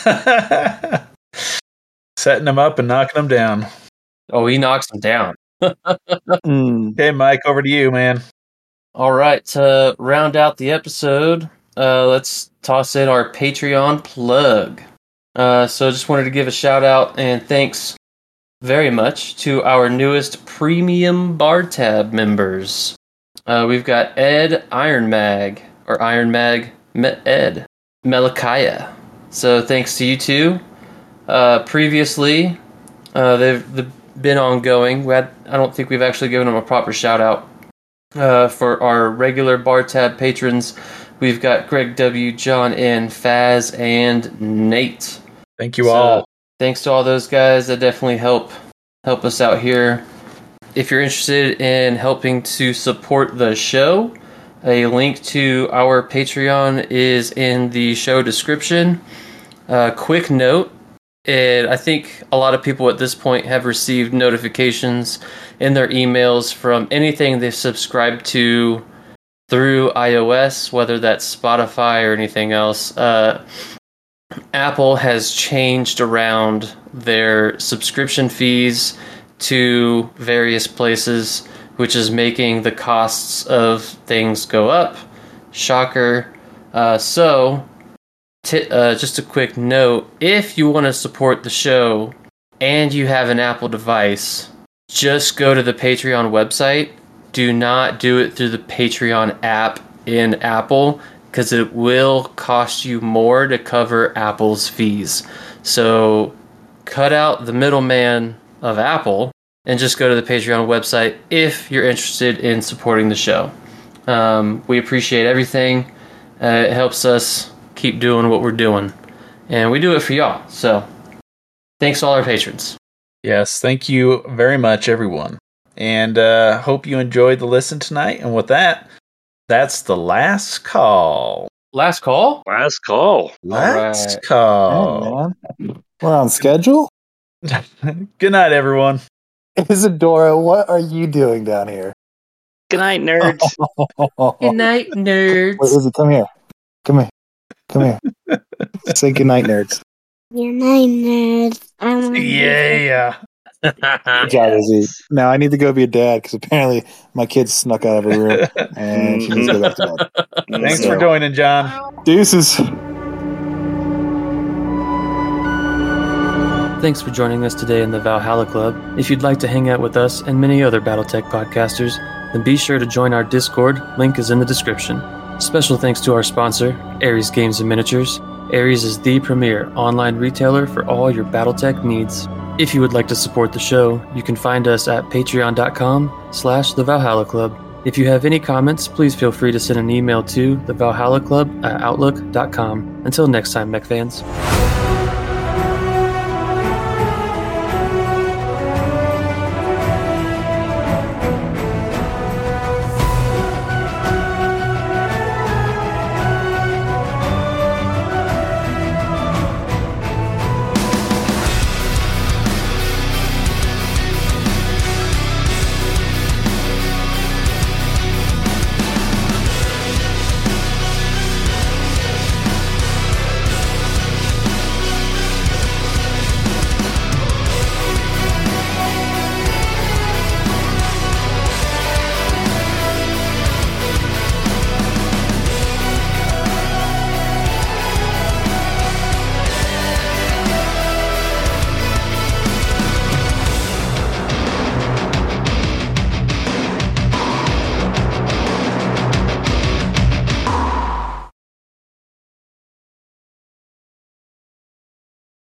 Setting them up and knocking them down. Oh, he knocks them down. Okay, Mike, over to you, man. All right, to round out the episode, let's toss in our Patreon plug. So just wanted to give a shout out and thanks very much to our newest premium bar tab members. We've got Ed Ironmag, or Ironmag Ed Melikiah. So thanks to you two. Previously, they've been ongoing. I don't think we've actually given them a proper shout out. For our regular bar tab patrons, we've got Greg W, John N, Faz, and Nate. Thank you all. Thanks to all those guys that definitely help us out here. If you're interested in helping to support the show, a link to our Patreon is in the show description. Quick note, and I think a lot of people at this point have received notifications in their emails from anything they've subscribed to through iOS, whether that's Spotify or anything else. Apple has changed around their subscription fees to various places, which is making the costs of things go up. Shocker. Just a quick note, if you want to support the show and you have an Apple device, just go to the Patreon website. Do not do it through the Patreon app in Apple, because it will cost you more to cover Apple's fees. So cut out the middleman of Apple and just go to the Patreon website if you're interested in supporting the show. We appreciate everything. It helps us keep doing what we're doing. And we do it for y'all. So thanks to all our patrons. Yes, thank you very much, everyone. And hope you enjoyed the listen tonight. And with that, that's the last call. Last call? Last call. Last call. Hey, man. We're on schedule? Good night, everyone. Isadora, what are you doing down here? Good night, nerds. Good night, nerds. Wait, Izzy, come here. Come here. Say good night, nerds. Good night, nerds. Yeah. Good job, Izzy. Now I need to go be a dad because apparently my kid snuck out of her room and she needs to go back to bed. Thanks for joining, John. Deuces. Thanks for joining us today in the Valhalla Club. If you'd like to hang out with us and many other BattleTech podcasters, then be sure to join our Discord. Link is in the description. Special thanks to our sponsor, Ares Games and Miniatures. Ares is the premier online retailer for all your BattleTech needs. If you would like to support the show, you can find us at patreon.com/The Valhalla Club. If you have any comments, please feel free to send an email to thevalhallaclub@outlook.com. Until next time, mech fans.